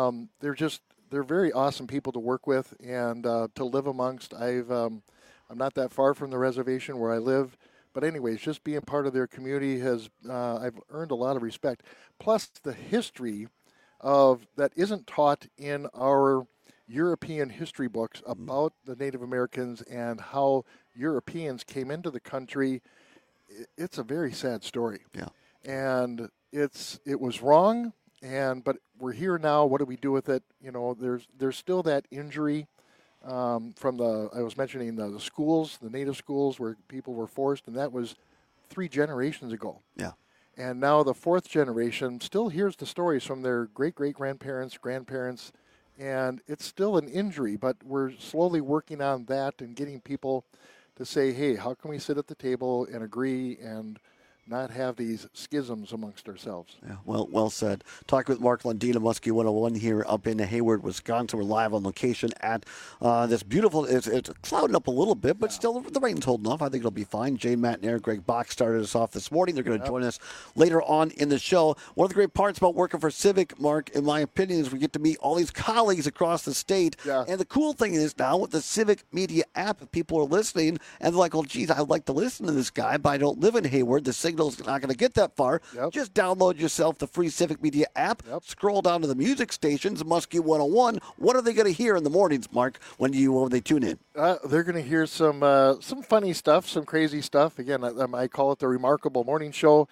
They're very awesome people to work with and to live amongst. I'm not that far from the reservation where I live, but anyways, just being part of their community I've earned a lot of respect. Plus the history that isn't taught in our European history books about the Native Americans and how Europeans came into the country. It's a very sad story. Yeah. And it was wrong. But we're here now. What do we do with it? There's still that injury from I was mentioning the schools, the Native schools where people were forced, and that was 3 generations ago. Yeah. And now the 4th generation still hears the stories from their great-great-grandparents, grandparents, and it's still an injury, but we're slowly working on that and getting people to say, hey, how can we sit at the table and agree and not have these schisms amongst ourselves. Yeah, well said. Talking with Mark Lundin of Muskie 101 here up in Hayward, Wisconsin. We're live on location at this beautiful, it's clouding up a little bit, but still the rain's holding off. I think it'll be fine. Jane Matnair, Greg Bach started us off this morning. They're going to join us later on in the show. One of the great parts about working for Civic, Mark, in my opinion, is we get to meet all these colleagues across the state. Yeah. And the cool thing is now with the Civic Media app, if people are listening and they're like, oh, geez, I'd like to listen to this guy, but I don't live in Hayward. The signal's not going to get that far. Yep. Just download yourself the free Civic Media app. Yep. Scroll down to the music stations, Muskie 101. What are they going to hear in the mornings, Mark, when they tune in? They're going to hear some funny stuff, some crazy stuff. Again, I call it the Remarkable Morning Show.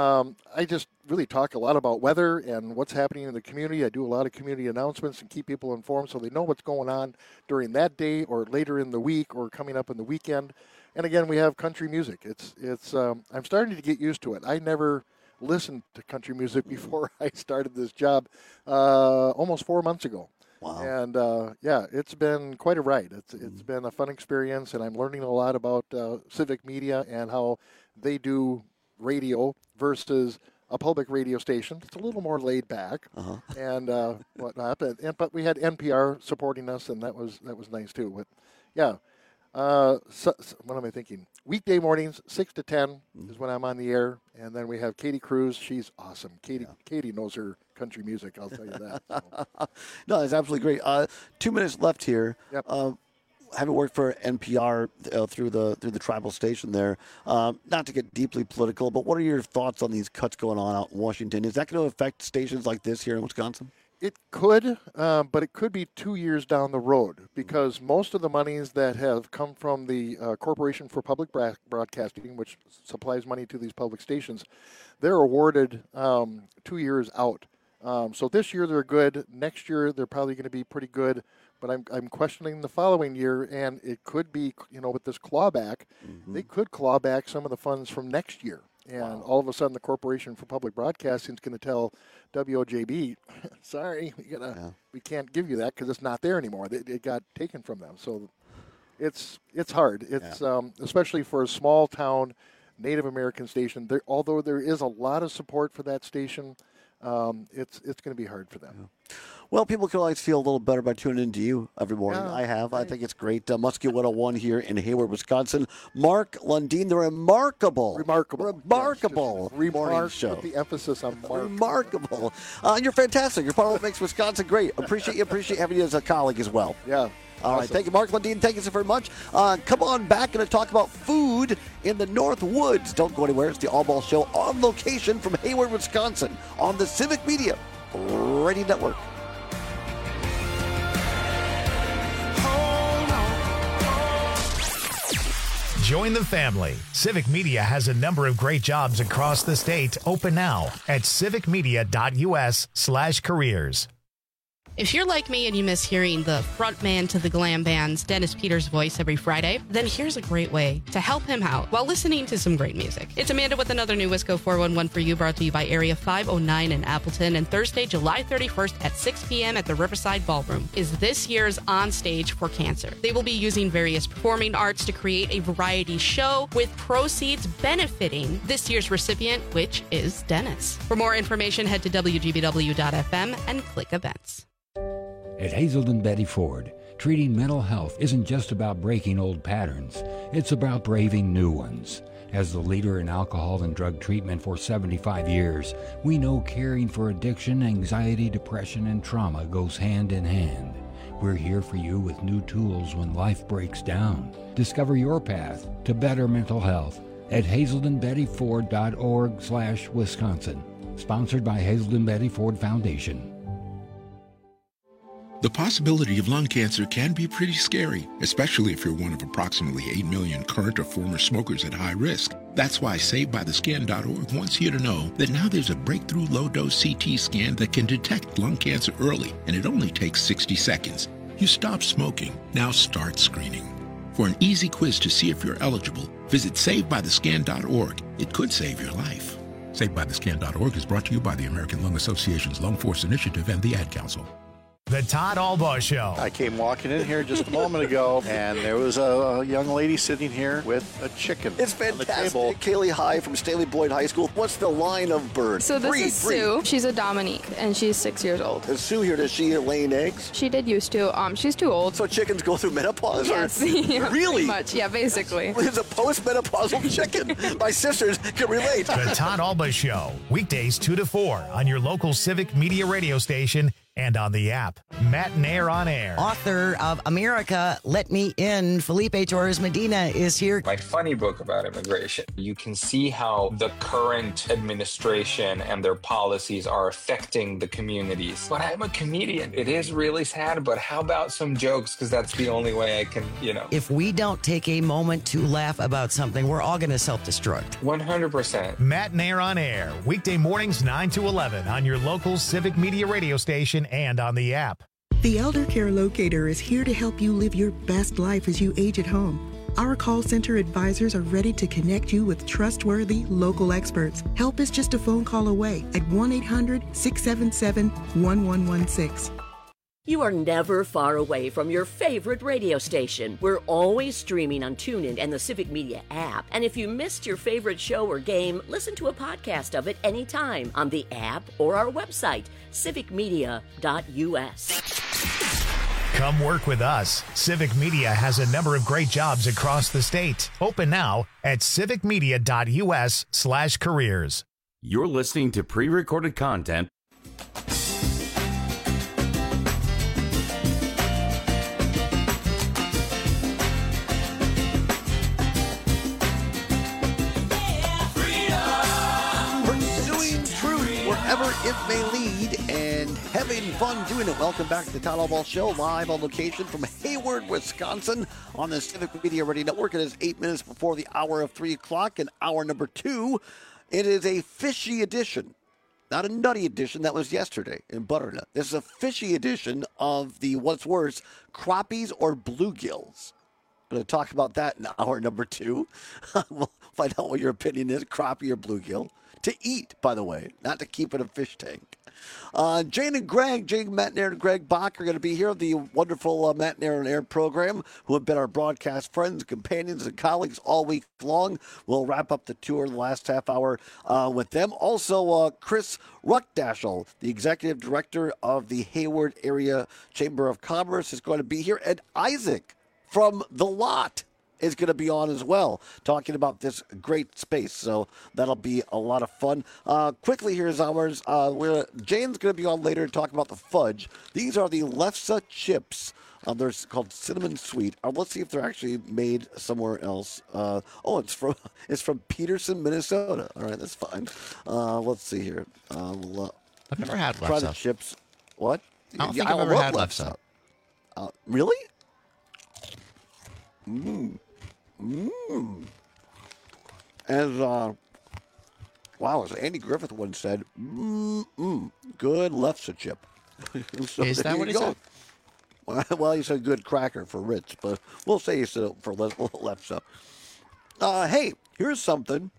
I just really talk a lot about weather and what's happening in the community. I do a lot of community announcements and keep people informed so they know what's going on during that day or later in the week or coming up in the weekend. And again, we have country music. I'm starting to get used to it. I never listened to country music before I started this job almost 4 months ago. Wow. And it's been quite a ride. It's been a fun experience, and I'm learning a lot about Civic Media and how they do radio versus a public radio station. It's a little more laid back and whatnot. But we had NPR supporting us, and that was nice too. But yeah. So what am I thinking? Weekday mornings, 6 to 10 is when I'm on the air, and then we have Katie Cruz. She's awesome. Katie knows her country music. I'll tell you that. So. No, it's absolutely great. 2 minutes left here. Yep. Having worked for NPR through the tribal station there, not to get deeply political, but what are your thoughts on these cuts going on out in Washington? Is that going to affect stations like this here in Wisconsin? It could, but it could be 2 years down the road because most of the monies that have come from the Corporation for Public Broadcasting, which supplies money to these public stations, they're awarded 2 years out. So this year they're good. Next year they're probably going to be pretty good. But I'm questioning the following year, and it could be, with this clawback, they could claw back some of the funds from next year. And all of a sudden, the Corporation for Public Broadcasting is going to tell WOJB, sorry, we can't give you that because it's not there anymore. It got taken from them. So it's hard. It's especially for a small town Native American station. Although there is a lot of support for that station, it's going to be hard for them. Yeah. Well, people can always feel a little better by tuning into you every morning. Yeah, I have. I think it's great. Muskie 101 here in Hayward, Wisconsin. Mark Lundin, the remarkable morning show. With the emphasis on remarkable. You're fantastic. You're part of what makes Wisconsin great. Appreciate having you as a colleague as well. Yeah. All right, thank you, Mark Lundin. Thank you so very much. Come on back and talk about food in the North Woods. Don't go anywhere. It's the All Ball Show on location from Hayward, Wisconsin on the Civic Media Radio Network. Join the family. Civic Media has a number of great jobs across the state open now at civicmedia.us/careers. If you're like me and you miss hearing the frontman to the glam band's Dennis Peters' voice every Friday, then here's a great way to help him out while listening to some great music. It's Amanda with another new Wisco 411 for you, brought to you by Area 509 in Appleton, and Thursday, July 31st at 6 p.m. at the Riverside Ballroom is this year's On Stage for Cancer. They will be using various performing arts to create a variety show with proceeds benefiting this year's recipient, which is Dennis. For more information, head to WGBW.FM and click events. At Hazelden Betty Ford, treating mental health isn't just about breaking old patterns. It's about braving new ones. As the leader in alcohol and drug treatment for 75 years, we know caring for addiction, anxiety, depression, and trauma goes hand in hand. We're here for you with new tools when life breaks down. Discover your path to better mental health at hazeldenbettyford.org/Wisconsin. Sponsored by Hazelden Betty Ford Foundation. The possibility of lung cancer can be pretty scary, especially if you're one of approximately 8 million current or former smokers at high risk. That's why SaveByTheScan.org wants you to know that now there's a breakthrough low-dose CT scan that can detect lung cancer early, and it only takes 60 seconds. You stop smoking, now start screening. For an easy quiz to see if you're eligible, visit SaveByTheScan.org. It could save your life. SaveByTheScan.org is brought to you by the American Lung Association's Lung Force Initiative and the Ad Council. The Todd Albaugh Show. I came walking in here just a moment ago, and there was a young lady sitting here with a chicken. It's fantastic. Kaylee High from Staley Boyd High School. What's the line of bird? So this is Sue. She's a Dominique, and she's 6 years old. Is Sue here? Does she laying eggs? She did used to. She's too old. So chickens go through menopause? Yes. Or? Yeah, really? Pretty much. Yeah, basically. It's a post-menopausal chicken. My sisters can relate. The Todd Albaugh Show. Weekdays 2 to 4 on your local Civic Media radio station and on the app. Matt Nair on air. Author of America, Let Me In, Felipe Torres Medina is here. My funny book about immigration. You can see how the current administration and their policies are affecting the communities. But I'm a comedian. It is really sad, but how about some jokes? Because that's the only way I can, If we don't take a moment to laugh about something, we're all going to self-destruct. 100%. Matt Nair on air. Weekday mornings 9 to 11 on your local Civic Media radio station and on the app. The Elder Care Locator is here to help you live your best life as you age at home. Our call center advisors are ready to connect you with trustworthy local experts. Help is just a phone call away at 1-800-677-1116. You are never far away from your favorite radio station. We're always streaming on TuneIn and the Civic Media app. And if you missed your favorite show or game, listen to a podcast of it anytime on the app or our website, civicmedia.us. Come work with us. Civic Media has a number of great jobs across the state. Open now at civicmedia.us/careers. You're listening to pre-recorded content. Wherever it may lead, and having fun doing it. Welcome back to the Todd Albaugh Show, live on location from Hayward, Wisconsin, on the Civic Media Radio Network. It is 8 minutes before the hour of 3 o'clock, and hour number 2. It is a fishy edition, not a nutty edition that was yesterday in Butternut. This is a fishy edition of the what's worse, crappies or bluegills. I'm going to talk about that in hour number 2. We'll find out what your opinion is, crappie or bluegill. To eat, by the way, not to keep in a fish tank. Jane and Greg, Jane, Matt Nair, and Greg Bach are going to be here, the wonderful Matt Nair and Air program, who have been our broadcast friends, companions, and colleagues all week long. We'll wrap up the tour the last half hour with them. Also, Chris Ruckdaschel, the executive director of the Hayward Area Chamber of Commerce, is going to be here. And Isaac from The Lot is going to be on as well, talking about this great space. So that'll be a lot of fun. Quickly, here's ours. Jane's going to be on later to talk about the fudge. These are the Lefse chips. They're called cinnamon sweet. Let's see if they're actually made somewhere else. It's from Peterson, Minnesota. All right, that's fine. Let's see here. I've never had Lefse. Try the chips. What? I don't think I've ever had Lefse. Really? As Andy Griffith once said, good lefse chip. So is that what he said? Well, he said good cracker for Ritz, but we'll say he said it for lefse. Hey, here's something.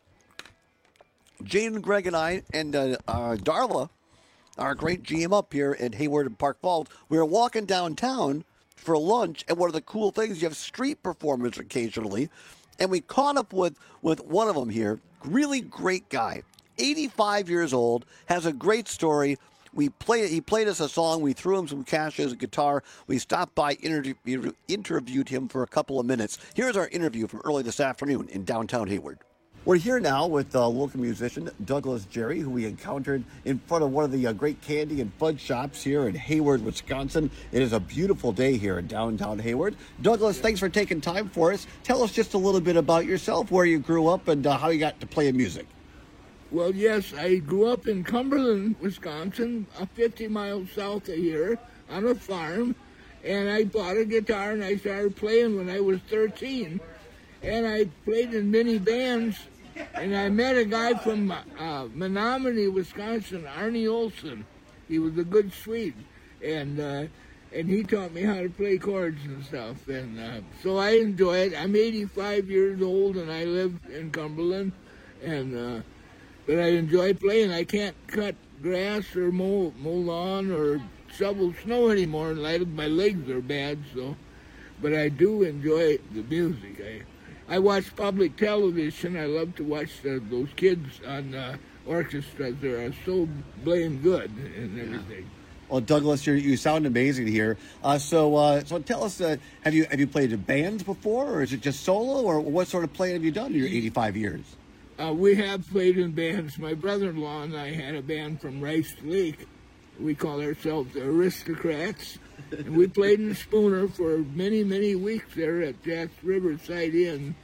Jane and Greg and I and Darla, our great GM up here in Hayward and Park Falls, we were walking downtown for lunch, and one of the cool things, you have street performers occasionally, and we caught up with one of them here. Really great guy, 85 years old, has a great story. He played us a song. We threw him some cash as a guitar. We stopped by, interviewed him for a couple of minutes. Here's our interview from early this afternoon in downtown Hayward. We're here now with local musician Douglas Jerry, who we encountered in front of one of the great candy and fudge shops here in Hayward, Wisconsin. It is a beautiful day here in downtown Hayward. Douglas, thanks for taking time for us. Tell us just a little bit about yourself, where you grew up, and how you got to play music. Well, yes, I grew up in Cumberland, Wisconsin, 50 miles south of here, on a farm, and I bought a guitar and I started playing when I was 13, and I played in many bands. And I met a guy from Menominee, Wisconsin, Arnie Olson. He was a good Swede, and he taught me how to play chords and stuff. And so I enjoy it. I'm 85 years old, and I live in Cumberland, and but I enjoy playing. I can't cut grass or mow lawn or shovel snow anymore. My legs are bad, so. But I do enjoy the music. I watch public television. I love to watch those kids on orchestras. They are so blame good and everything. Well, Douglas, you sound amazing here. So tell us, have you played in bands before, or is it just solo, or what sort of playing have you done in your 85 years? We have played in bands. My brother-in-law and I had a band from Rice Lake. We call ourselves the Aristocrats. And we played in Spooner for many, many weeks there at Jack's Riverside Inn,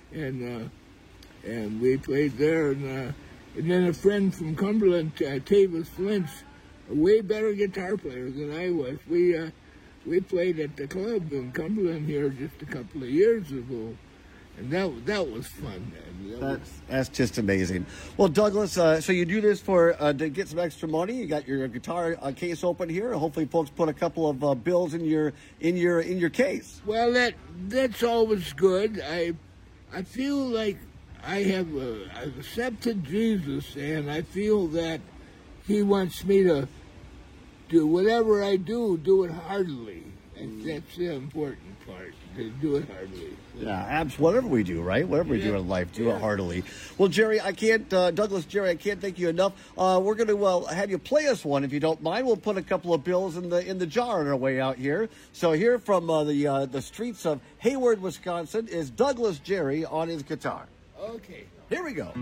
and we played there. And then a friend from Cumberland, Tavis Lynch, a way better guitar player than I was. We played at the club in Cumberland here just a couple of years ago, and that was fun. That's just amazing. Well, Douglas, so you do this to get some extra money. You got your guitar case open here. Hopefully, folks put a couple of bills in your case. Well, that's always good. I feel like I've accepted Jesus, and I feel that He wants me to do whatever I do it heartily. And that's the important part, to do it heartily. Yeah, whatever we do, right? Whatever we do in life, do it heartily. Well, Jerry, Douglas, Jerry, I can't thank you enough. We're going to have you play us one, if you don't mind. We'll put a couple of bills in the jar on our way out here. So here from the streets of Hayward, Wisconsin, is Douglas Jerry on his guitar. Okay. Here we go.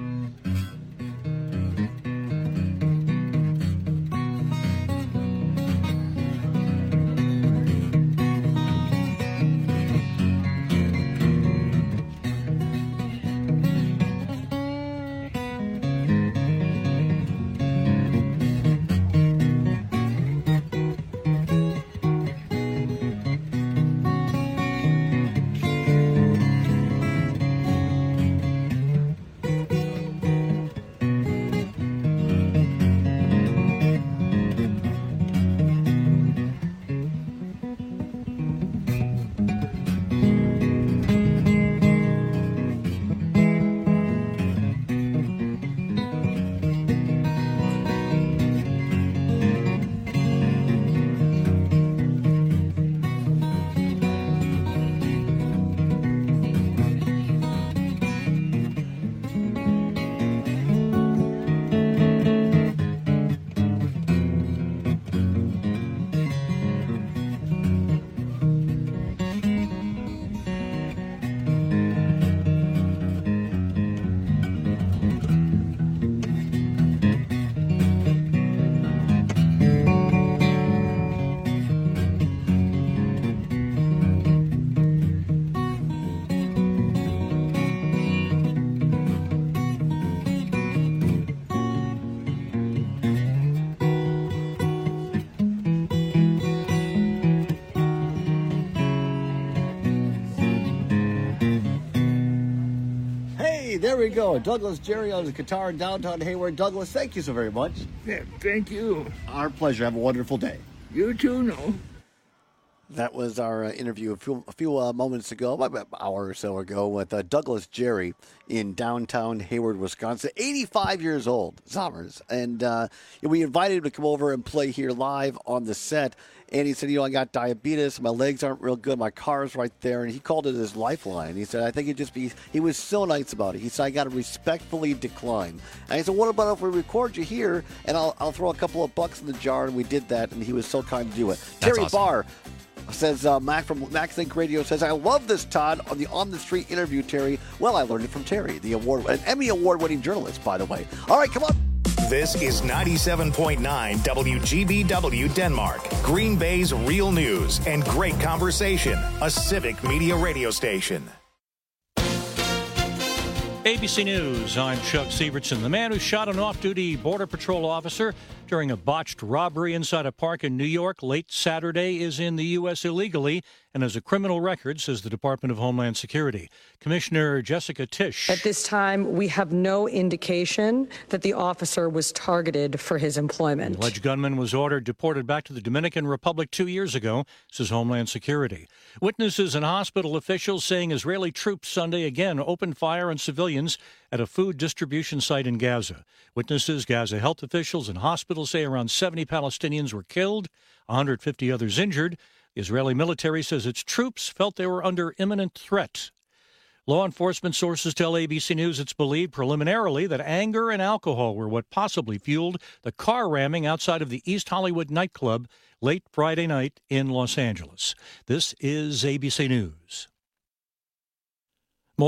show. Douglas Jerry on the guitar in downtown Hayward. Douglas, thank you so very much. Yeah, thank you. Our pleasure. Have a wonderful day. You too, no. That was our interview a few moments ago, about an hour or so ago, with Douglas Jerry in downtown Hayward, Wisconsin. 85 years old, Zommers. And we invited him to come over and play here live on the set. And he said, I got diabetes. My legs aren't real good. My car's right there. And he called it his lifeline. He said, I think he was so nice about it. He said, I got to respectfully decline. And he said, what about if we record you here and I'll throw a couple of bucks in the jar? And we did that. And he was so kind to do it. That's Terry awesome. Barr says, Mac from Max Think Radio says, I love this, Todd, on the On the Street interview, Terry. Well, I learned it from Terry, an Emmy Award-winning journalist, by the way. All right, come on. This is 97.9 WGBW Denmark, Green Bay's real news and great conversation, a civic media radio station. ABC News, I'm Chuck Sievertson. The man who shot an off-duty Border Patrol officer during a botched robbery inside a park in New York late Saturday is in the U.S. illegally and has a criminal record, says the Department of Homeland Security. Commissioner Jessica Tisch. At this time, we have no indication that the officer was targeted for his employment. The alleged gunman was ordered deported back to the Dominican Republic 2 years ago, says Homeland Security. Witnesses and hospital officials saying Israeli troops Sunday again opened fire on civilians at a food distribution site in Gaza. Witnesses, Gaza health officials, and hospitals say around 70 Palestinians were killed, 150 others injured. The Israeli military says its troops felt they were under imminent threat. Law enforcement sources tell ABC News it's believed preliminarily that anger and alcohol were what possibly fueled the car ramming outside of the East Hollywood nightclub late Friday night in Los Angeles. This is ABC News.